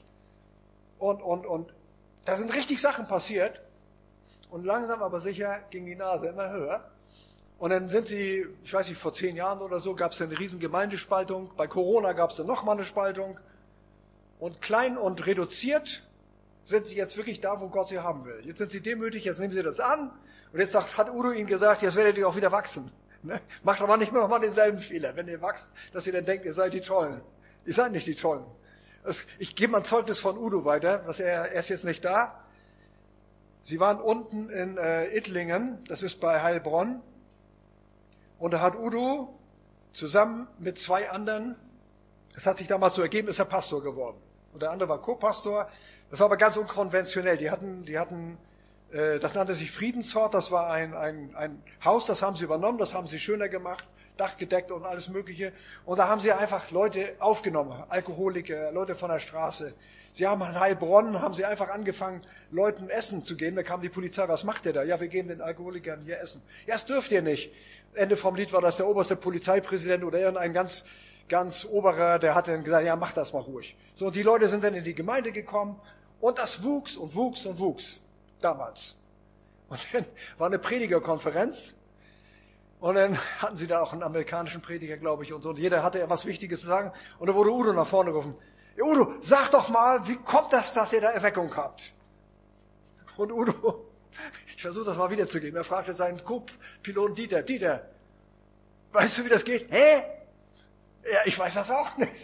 A: Und da sind richtig Sachen passiert. Und langsam aber sicher ging die Nase immer höher. Und dann sind sie, ich weiß nicht, vor 10 Jahren oder so, gab es eine riesen Gemeindespaltung. Bei Corona gab es dann nochmal eine Spaltung. Und klein und reduziert sind sie jetzt wirklich da, wo Gott sie haben will. Jetzt sind sie demütig, jetzt nehmen sie das an. Und jetzt hat Udo ihnen gesagt, jetzt werdet ihr auch wieder wachsen. Ne? Macht aber nicht mehr mal denselben Fehler, wenn ihr wachst, dass ihr dann denkt, ihr seid die Tollen. Ihr seid nicht die Tollen. Ich gebe mal ein Zeugnis von Udo weiter, er ist jetzt nicht da. Sie waren unten in Ittlingen, das ist bei Heilbronn. Und da hat Udo zusammen mit 2 anderen, das hat sich damals so ergeben, ist er Pastor geworden. Und der andere war Co-Pastor. Das war aber ganz unkonventionell. Die hatten, das nannte sich Friedenshort, das war ein Haus, das haben sie übernommen, das haben sie schöner gemacht, dachgedeckt und alles Mögliche. Und da haben sie einfach Leute aufgenommen, Alkoholiker, Leute von der Straße. Sie haben in Heilbronn, haben sie einfach angefangen, Leuten Essen zu geben. Da kam die Polizei, was macht ihr da? Ja, wir geben den Alkoholikern hier Essen. Ja, das dürft ihr nicht. Ende vom Lied war das der oberste Polizeipräsident oder irgendein ganz oberer, der hat dann gesagt, ja, mach das mal ruhig. So, und die Leute sind dann in die Gemeinde gekommen und das wuchs und wuchs und wuchs. Damals. Und dann war eine Predigerkonferenz und dann hatten sie da auch einen amerikanischen Prediger, glaube ich, und so. Und jeder hatte etwas Wichtiges zu sagen. Und dann wurde Udo nach vorne gerufen. Ja, Udo, sag doch mal, wie kommt das, dass ihr da Erweckung habt? Und Udo, ich versuche das mal wiederzugeben, er fragte seinen Co-Piloten Dieter, weißt du, wie das geht? Hä? Ja, ich weiß das auch nicht.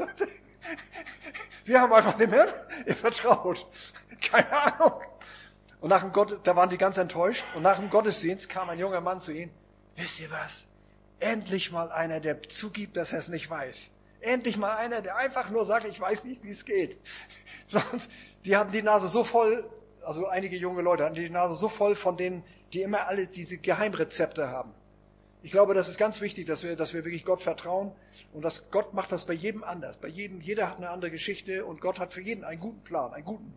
A: Wir haben einfach dem Herrn vertraut. Keine Ahnung. Und da waren die ganz enttäuscht. Und nach dem Gottesdienst kam ein junger Mann zu ihnen. Wisst ihr was? Endlich mal einer, der zugibt, dass er es nicht weiß. Endlich mal einer, der einfach nur sagt, ich weiß nicht, wie es geht. Sonst, die hatten die Nase so voll, also einige junge Leute hatten die Nase so voll von denen, die immer alle diese Geheimrezepte haben. Ich glaube, das ist ganz wichtig, dass wir wirklich Gott vertrauen und dass Gott macht das bei jedem anders. Jeder hat eine andere Geschichte und Gott hat für jeden einen guten Plan.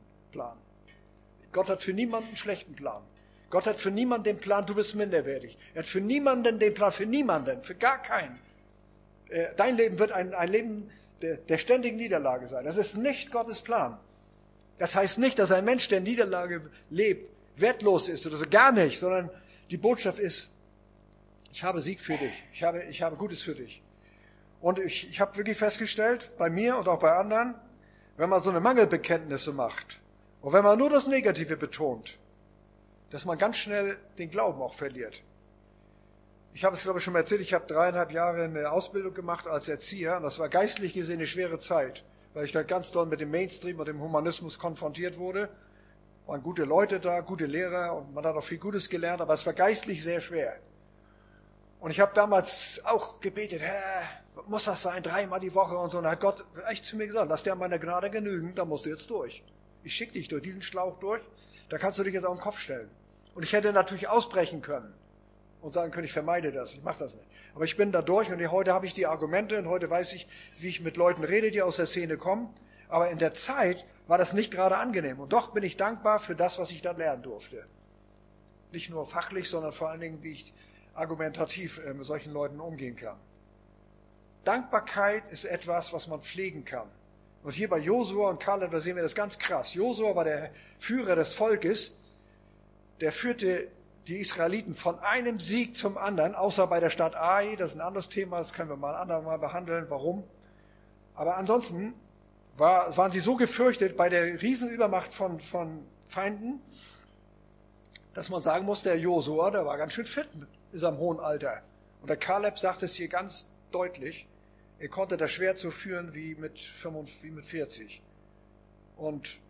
A: Gott hat für niemanden einen schlechten Plan. Gott hat für niemanden den Plan, du bist minderwertig. Er hat für niemanden den Plan, für gar keinen. Dein Leben wird ein Leben der ständigen Niederlage sein. Das ist nicht Gottes Plan. Das heißt nicht, dass ein Mensch, der in Niederlage lebt, wertlos ist oder so, gar nicht, sondern die Botschaft ist, ich habe Sieg für dich. Ich habe Gutes für dich. Und ich habe wirklich festgestellt, bei mir und auch bei anderen, wenn man so eine Mangelbekenntnisse macht und wenn man nur das Negative betont, dass man ganz schnell den Glauben auch verliert. Ich habe es, glaube ich, schon mal erzählt, ich habe 3,5 Jahre eine Ausbildung gemacht als Erzieher und das war geistlich gesehen eine schwere Zeit, weil ich da ganz doll mit dem Mainstream und dem Humanismus konfrontiert wurde. Waren gute Leute da, gute Lehrer und man hat auch viel Gutes gelernt, aber es war geistlich sehr schwer. Und ich habe damals auch gebetet, Herr, muss das sein, 3-mal die Woche und so. Und da hat Gott echt zu mir gesagt, lass dir an meiner Gnade genügen, da musst du jetzt durch. Ich schicke dich durch diesen Schlauch durch, da kannst du dich jetzt auf den Kopf stellen. Und ich hätte natürlich ausbrechen können und sagen können, ich vermeide das, ich mache das nicht. Aber ich bin da durch und heute habe ich die Argumente und heute weiß ich, wie ich mit Leuten rede, die aus der Szene kommen. Aber in der Zeit war das nicht gerade angenehm. Und doch bin ich dankbar für das, was ich da lernen durfte. Nicht nur fachlich, sondern vor allen Dingen, wie ich argumentativ mit solchen Leuten umgehen kann. Dankbarkeit ist etwas, was man pflegen kann. Und hier bei Josua und Kaleb, da sehen wir das ganz krass. Josua war der Führer des Volkes, der führte die Israeliten von einem Sieg zum anderen, außer bei der Stadt Ai, das ist ein anderes Thema, das können wir mal ein andermal behandeln, warum. Aber ansonsten waren sie so gefürchtet bei der Riesenübermacht von Feinden, dass man sagen muss, der Josua, der war ganz schön fit in seinem hohen Alter. Und der Kaleb sagt es hier ganz deutlich, er konnte das Schwert so führen wie mit 40. Und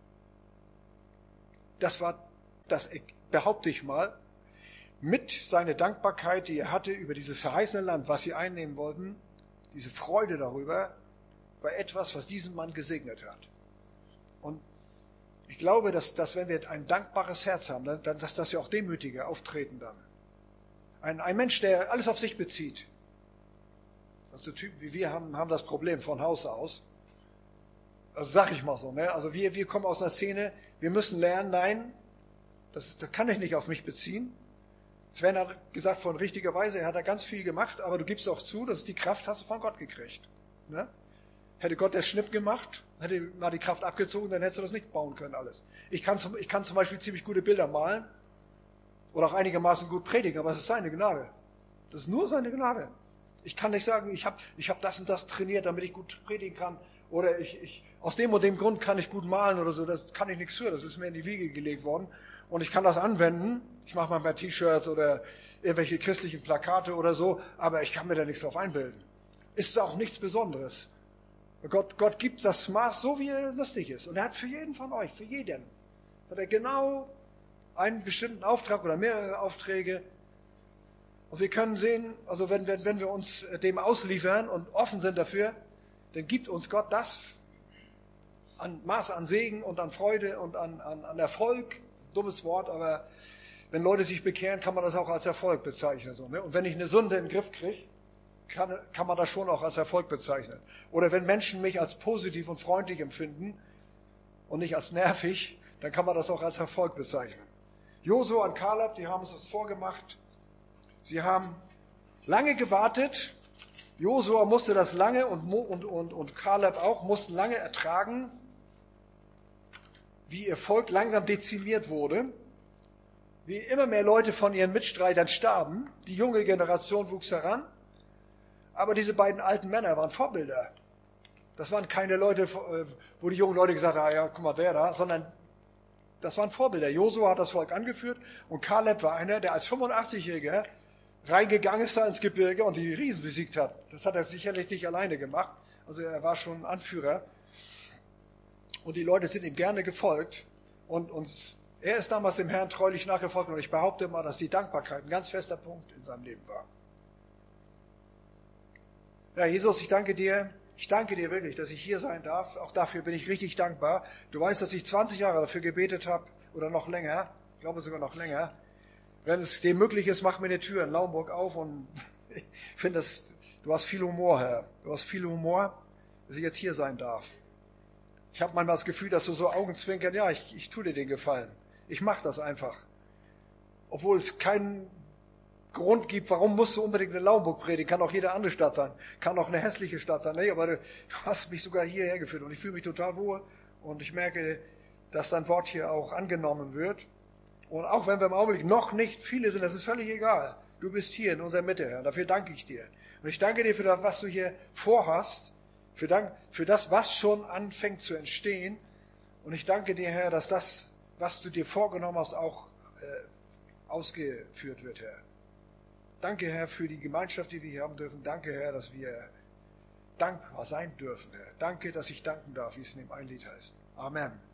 A: das war, das behaupte ich mal, mit seiner Dankbarkeit, die er hatte über dieses verheißene Land, was sie einnehmen wollten, diese Freude darüber, war etwas, was diesen Mann gesegnet hat. Und ich glaube, dass wenn wir ein dankbares Herz haben, dass wir auch demütiger auftreten dann. Ein Mensch, der alles auf sich bezieht, Also Typen wie wir haben das Problem von Haus aus. Also sag ich mal so, ne? Also wir kommen aus einer Szene, wir müssen lernen, nein, das kann ich nicht auf mich beziehen. Sven hat gesagt, von richtiger Weise, er hat da ganz viel gemacht, aber du gibst auch zu, dass die Kraft hast du von Gott gekriegt. Ne? Hätte Gott der Schnipp gemacht, hätte mal die Kraft abgezogen, dann hättest du das nicht bauen können alles. Ich kann zum Beispiel ziemlich gute Bilder malen oder auch einigermaßen gut predigen, aber es ist seine Gnade. Das ist nur seine Gnade. Ich kann nicht sagen, ich hab das und das trainiert, damit ich gut predigen kann. Oder aus dem und dem Grund kann ich gut malen oder so. Das kann ich nichts für. Das ist mir in die Wiege gelegt worden. Und ich kann das anwenden. Ich mache manchmal T-Shirts oder irgendwelche christlichen Plakate oder so. Aber ich kann mir da nichts drauf einbilden. Ist auch nichts Besonderes. Gott gibt das Maß so, wie er lustig ist. Und er hat für jeden von euch, für jeden, hat er genau einen bestimmten Auftrag oder mehrere Aufträge. Und wir können sehen, also wenn wir uns dem ausliefern und offen sind dafür, dann gibt uns Gott das an Maß an Segen und an Freude und an Erfolg. Dummes Wort, aber wenn Leute sich bekehren, kann man das auch als Erfolg bezeichnen. So, ne? Und wenn ich eine Sünde in den Griff kriege, kann man das schon auch als Erfolg bezeichnen. Oder wenn Menschen mich als positiv und freundlich empfinden und nicht als nervig, dann kann man das auch als Erfolg bezeichnen. Josua und Kaleb, die haben es uns vorgemacht. Sie haben lange gewartet. Josua musste das lange und Kaleb auch mussten lange ertragen, wie ihr Volk langsam dezimiert wurde, wie immer mehr Leute von ihren Mitstreitern starben. Die junge Generation wuchs heran. Aber diese beiden alten Männer waren Vorbilder. Das waren keine Leute, wo die jungen Leute gesagt haben, ja, guck mal, der da, sondern das waren Vorbilder. Josua hat das Volk angeführt und Kaleb war einer, der als 85-Jähriger reingegangen ist da ins Gebirge und die Riesen besiegt hat. Das hat er sicherlich nicht alleine gemacht. Also er war schon ein Anführer. Und die Leute sind ihm gerne gefolgt. Und er ist damals dem Herrn treulich nachgefolgt. Und ich behaupte mal, dass die Dankbarkeit ein ganz fester Punkt in seinem Leben war. Ja, Jesus, ich danke dir. Ich danke dir wirklich, dass ich hier sein darf. Auch dafür bin ich richtig dankbar. Du weißt, dass ich 20 Jahre dafür gebetet habe. Oder noch länger. Ich glaube sogar noch länger. Wenn es dir möglich ist, mach mir eine Tür in Laumburg auf. Und ich finde, du hast viel Humor, Herr. Du hast viel Humor, dass ich jetzt hier sein darf. Ich habe manchmal das Gefühl, dass du so Augenzwinkern, ja, ich tue dir den Gefallen. Ich mache das einfach. Obwohl es keinen Grund gibt, warum musst du unbedingt in Laumburg predigen? Kann auch jede andere Stadt sein. Kann auch eine hässliche Stadt sein. Nee, aber du hast mich sogar hierher geführt und ich fühle mich total wohl. Und ich merke, dass dein Wort hier auch angenommen wird. Und auch wenn wir im Augenblick noch nicht viele sind, das ist völlig egal. Du bist hier in unserer Mitte, Herr. Dafür danke ich dir. Und ich danke dir für das, was du hier vorhast. Für das, was schon anfängt zu entstehen. Und ich danke dir, Herr, dass das, was du dir vorgenommen hast, auch ausgeführt wird, Herr. Danke, Herr, für die Gemeinschaft, die wir hier haben dürfen. Danke, Herr, dass wir dankbar sein dürfen, Herr. Danke, dass ich danken darf, wie es in dem einen Lied heißt. Amen.